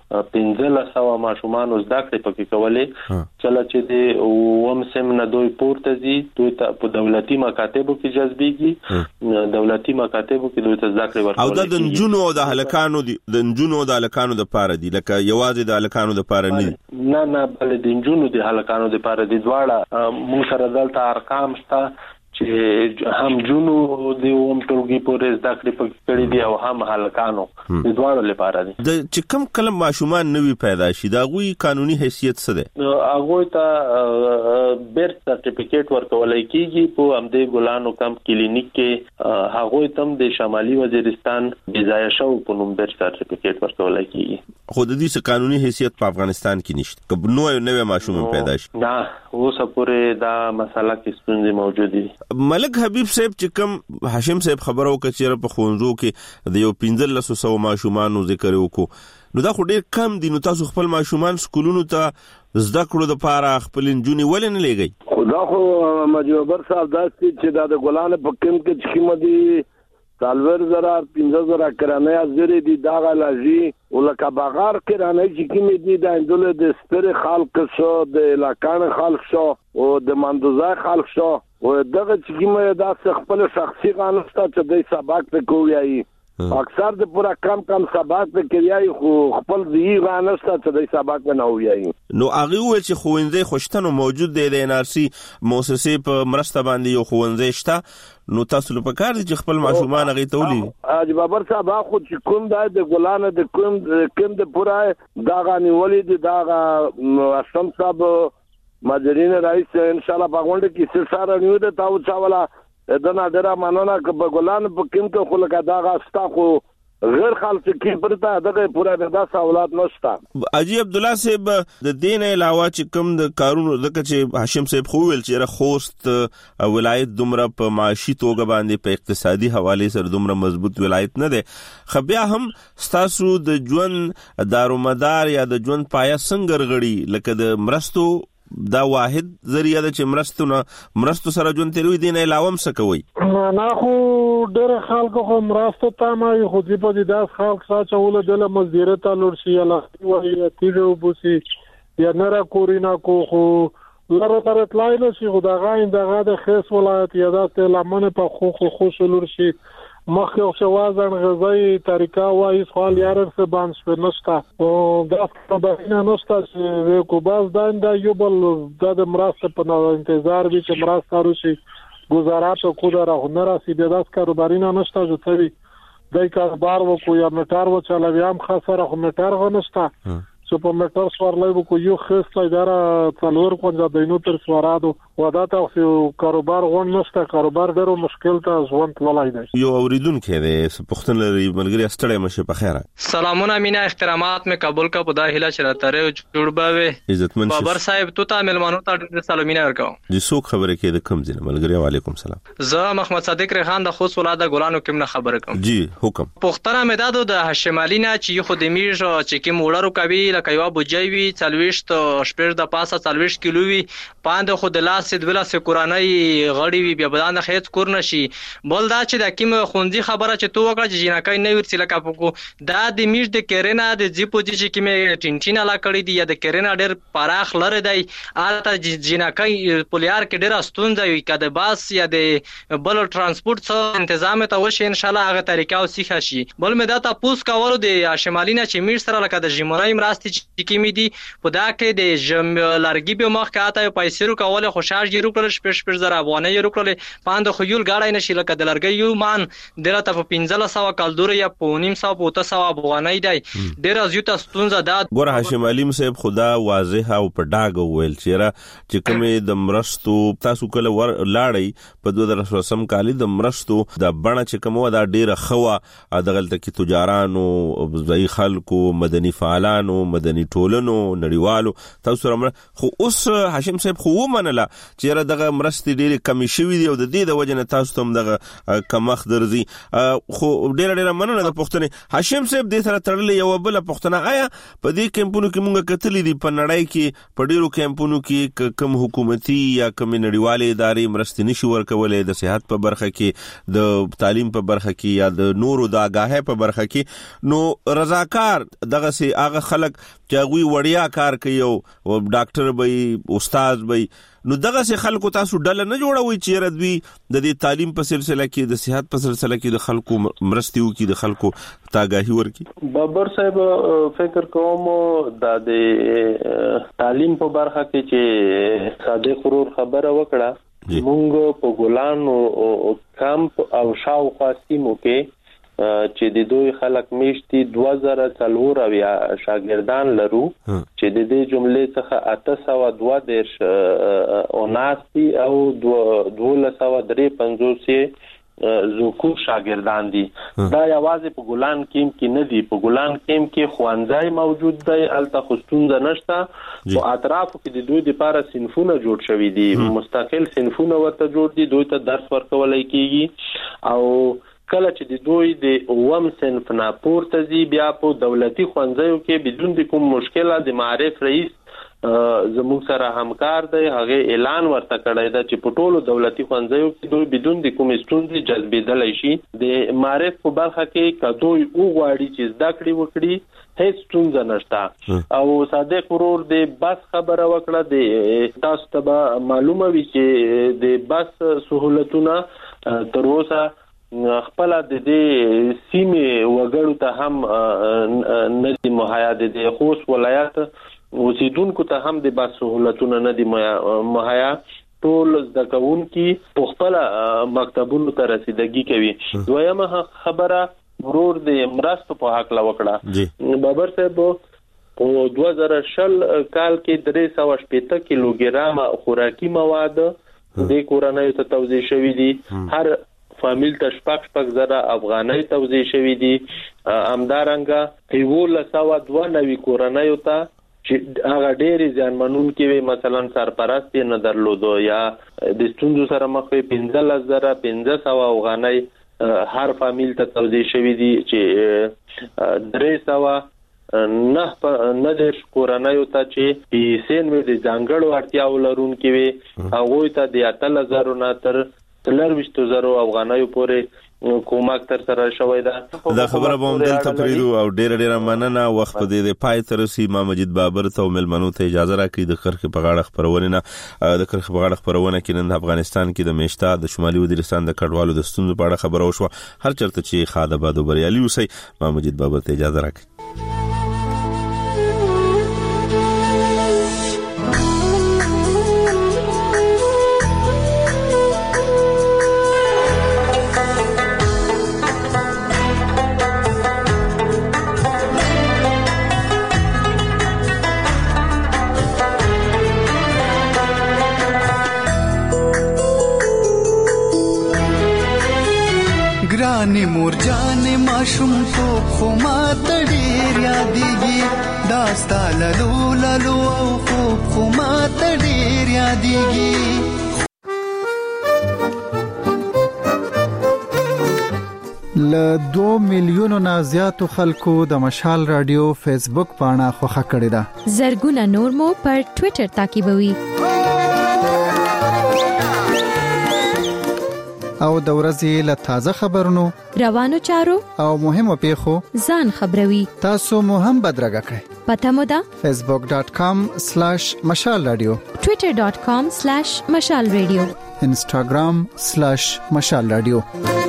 1500 ماشومان زده کړې پکې کولې. کله چې د اوم سم نه دوی پورته زی دوی ته په دولتي مکاتبو کې جذبېږي دولتي مکاتبو کې دوی ته زده کړې ورکول. او د نجونو او د هلکانو د هلکانو د پاره دي لکه یوازې د هلکانو د پاره نه بل د نجونو د هلکانو د پاره دي دواړه موږ سره دلته ارقام شته چې هم جنو د اوم ټولګي پورې زده کړې پکې دي او هم هلکانو د دواړو لپاره دي. د چې کم کلم ماشومان نوي پیدا شي دا غوي قانوني حیثیت څه ده؟ هغه ته برث سرټیفیکیټ ورکولای کیږي په امدې ګلانو کم کلینیک کې هغه تم د شمالي وزیرستان بځای شو په نوم برث سرټیفیکیټ ورکولای کیږي. خو د دې قانوني حیثیت په افغانستان کې نشته. کله نوې ماشوم پیدا شي نه اوس پورې دا مسله کې ستونزې موجود دي. ملک حبیب صاحب چې کوم هاشم صاحب خبرو کچېره په خونزو کې د یو 1500 ماشومانو ذکر وکړو نو دا خو ډیر کم دي. نو تاسو خپل ماشومان سکولونو ته زده کړو د پاره خپل انجونی ولې نه لګي؟ خدا خو مجبور صاحب داسې چې دا د ګلانو په کم کې چې مدي سالور زرا 15000 کرانه ازری دي دا غلاجی ولکه باغار کرانه چې کیمه دي د اندول د سپر خلق شو د لاکان خلق شو او د مندوزای خلق شو او دغه چې کیمه دا خپل شخصي قانون ته چې د سبق ته کوی اکثر د پورا کم سبق ته کوي خو خپل دی غانه ته د سبق نه وایي. نو هغه و چې خويندې خوشتنو موجود دی د NRC مؤسسې په مرسته باندې یو خويندې شته نو تاسو له پکار دي چې خپل ماشومان غي تولي. اج بابر صاحب خو چې کوم د ګلانو د کوم د پورا دا غني ولید دا اسم صاحب مدرین رئیس ان شاء الله باغوند کې سره نیو د تاو چاولا دنا ډرا مانونا ک په ګلانو په کوم کې خو لکه دا غاستا خو غیر خالص کې پرته دغه پورا د اولاد نشته. اجي عبد الله صاحب د دین علاوه چې کوم د کارونو دغه چې هاشم صاحب خو ویل چې خوست ولایت دومره په معاشي توګه باندې په اقتصادي حواله سره دومره مضبوط ولایت نه ده. خبیا هم ستاسو د ژوند دارومدار یا د ژوند پایا څنګه غړي لکه د مرستو دا واحد ذریعہ د چې مرستو سره جون تلوي دین علاوه هم څه کوي؟ نه خو ډېر خلکو خو مرستو ته ما خو دې په دې داس خلک ساچول د مزدوره ته لور شي یا وایي تیرو بوسي یا نرا کورینا کو خو لره تر اطلاع نه شي خو دغه د خیس ولایت یا د لمنه په خو لور شي مخه او شوازن غذای طریقه وایي سوال یار څه باندې نشتا او دا خبرونه نشتا چې کو باز دا یو بل د مرسته په انتظار وي چې مرسته وشي گزارات کو دره هنر سی به داس کاروبارینا نشتا چې توی دای کاروبار وکړو یا میټر و چلوي هم خسره خو میټر غنستا چې په میټر سوارلای وکړو یو خسته اداره څلور کوجا دینو تر سوارادو وداته او کاروبار غون نشته کاروبار ډیرو مشکل ته ژوند تللی دی یو اوریدونکو دی پښتون لري ملګری استړی مشه په خیره سلامونه مینا احترامات میں قبول کا خدا هله چرته جوړ باوي عزتمن بابر صاحب تو ته ملمانو ته سلامونه ورکاو دي څوک خبره کې د کم ځنه ملګری وعلیکم السلام زه محمد صادق ریحان د خوست ولاده ګلانو کوم نه خبره کوم جی حکم پښتنه مدادو د شمالینه چې خو د میژ چې کوم وړرو کوي لکه یو بوجوي 40 شپږ د پاسه 40 کیلو وي پاند خو د لاس د ولا سکورانای غړي وي بیا بدان خېت کور نشي بل دا چې د کیم خوندي خبره چې تو وکړه چې جنکای نه ورسله کاپکو دا د میژ د کرینا د جیپو چې کیم ټینټینا لا کړی دی یا د کرینا ډېر پراخ لره دی آلته جنکای پولیار کې ډېر استون دی کده باس یا د بل ترانسپورت څخه تنظیم ته وشي ان شاء الله هغه طریقه او سیخه شي بل مې دا تاسو کولو د شمالینه چې میژ سره لکه د جمهوریت مرستې چې کیمې دي په دا کې د لارګي به مخ کاته پیسې کوله خوشاش یې روکل شپږ زره افغانۍ یې روکل پاند خو یول گاډای نشي لکه د لارګي یو مان درته په 1500 کالدور یا په 900 افغانۍ دی ډیر از یو تاسو ستونزه دا ګور هاشم علیم صاحب خدا واضح او په ډاګ ویل چې کومه د مرستو تاسو کله ور لاړی په 2000 کال د مرستو د بڼه چې کومه دا ډیره خوا د غلطه کې تجارانو ځای خلکو مدني فعالانو مدني ټولنو نړیوالو تاسو سره خو اوس هاشم صاحب خو ومنله چې دغه مرستې ډېرې کمی شوې دي او د دې د وجه نه تاسو ته هم دغه کمښت درځي خو ډېره مننه د پوښتنې هاشم صاحب دې سره تړلې یوه بله پوښتنه آیا په دې کیمپونو کې مونږ کتلې دي په نړۍ کې په ډېرو کیمپونو کې کوم حکومتي یا کوم نړیوالې ادارې مرستې نشي ورکولی د صحت په برخه کې د تعلیم په برخه کې یا د نورو د آګاهۍ په برخه کې نو رضاکار دغسې هغه خلک چې هغوی وړیا کار کوي او ډاکټر به استاد به نو دغسې خلکو تاسو ډله نه جوړوئ چې دوی د دې تعلیم په سلسله کې د صحت په سلسله کې د خلکو مرستې وکړي د خلکو ته آګاهي ورکړي بابر صاحب فکر کوم د تعلیم په برخه کې چې صادق ورور خبره وکړه مونږ په ګلان او کمپ او شاوخوا سیمو کې چې د دوی خلک میشتي 2004 یا شاګردان لرو چې د دې جملې څخه 802 اوناسي او 1253 زوکو شاګردان دي دا یوازې په ګلان کېم کې نه دي په ګلان کېم کې خوانځای موجود دی الته خستونځ نشته په اطرافو کې د دوی لپاره صنفونه جوړ شوي دي مستقل صنفونه ورته جوړ دي دوی ته درس ورکولای کیږي او کله چې د دوی د اوم صنف نه پورته ځي بیا په دولتي ښوونځیو کې بدون د کوم مشکله د معارف رئیس زموږ سره همکار دی هغه اعلان ورته کړی دی چې په ټولو دولتي ښوونځیو کې دوی بدون د کوم ستونزې جذبېدلی شي د معارف په برخه کې که دوی وغواړي چې زده کړې وکړي هیڅ ستونزه نشته او صادق ورور د بس خبره وکړه د تاسو ته به معلومه وي چې د بس سهولتونه تر اوسه خپل د دې سیمې وګړو ته هم ندي مهیا د خوست ولایت اوسیدونکو ته هم د بس سهولتونه ندي مهیا ټول زده کوونکي په خپل مکتبونو ته رسیدګي کوي دویمه خبره ورور د مرستو په حق لا وکړه بابر صاحب په 2020 کال کې 380 کیلوګرام خوراکي مواد د کورنۍ ته توزیع شوې دي هر فامیل ته شپږ زره افغانۍ توزیع شوې دي همدارنګه 192 کورنۍ ته چې هغه ډېری ځانمنونکي وي مثلا سرپرست نه درلودو یا د ستونزو سره مخ وي 15500 افغانۍ هر فامیل ته توزیع شوې دي چې 309 کورنۍ ته چې پیسې نو د ځانګړو اړتیاو لرونکي وي هغه ته د 8000 نه تر 32000 افغانۍ پورې کومک تر سره شوې ده دا خبره به هم دلته پریدو او ډېر مننه وخت په دې پای تر سي ما مجید بابر ته ملمنو ته اجازه راکړي د کرخ په غاړه خبرونه نه د کرخ په غاړه خبرونه کې نن افغانستان کې د میشته د شمالي وزیرستان د کډوالو د ستونزو په اړه خبرو شو هر چرته چې خاده بادو بریالي وسی ما مجید بابر ته اجازه راکړي جانې مور جانې ماشوم خو ماته ډېر یادېږي دا ستا للو او خو ماته ډېر یادېږي. له 2 میلیونو نه زیاتو خلکو د مشال رادیو فیسبوک پاڼه خوښه کړې ده. زرګونه نور مو پر ټوئیټر تعقیبوي. او د ورځې له تازه خبرونو، روانو چارو او مهمو پیښو ځان خبروي. تاسو مو هم بدرګه کړئ. پته مو ده facebook.com/مشال رادیو، twitter.com/مشال رادیو، instagram/مشال رادیو.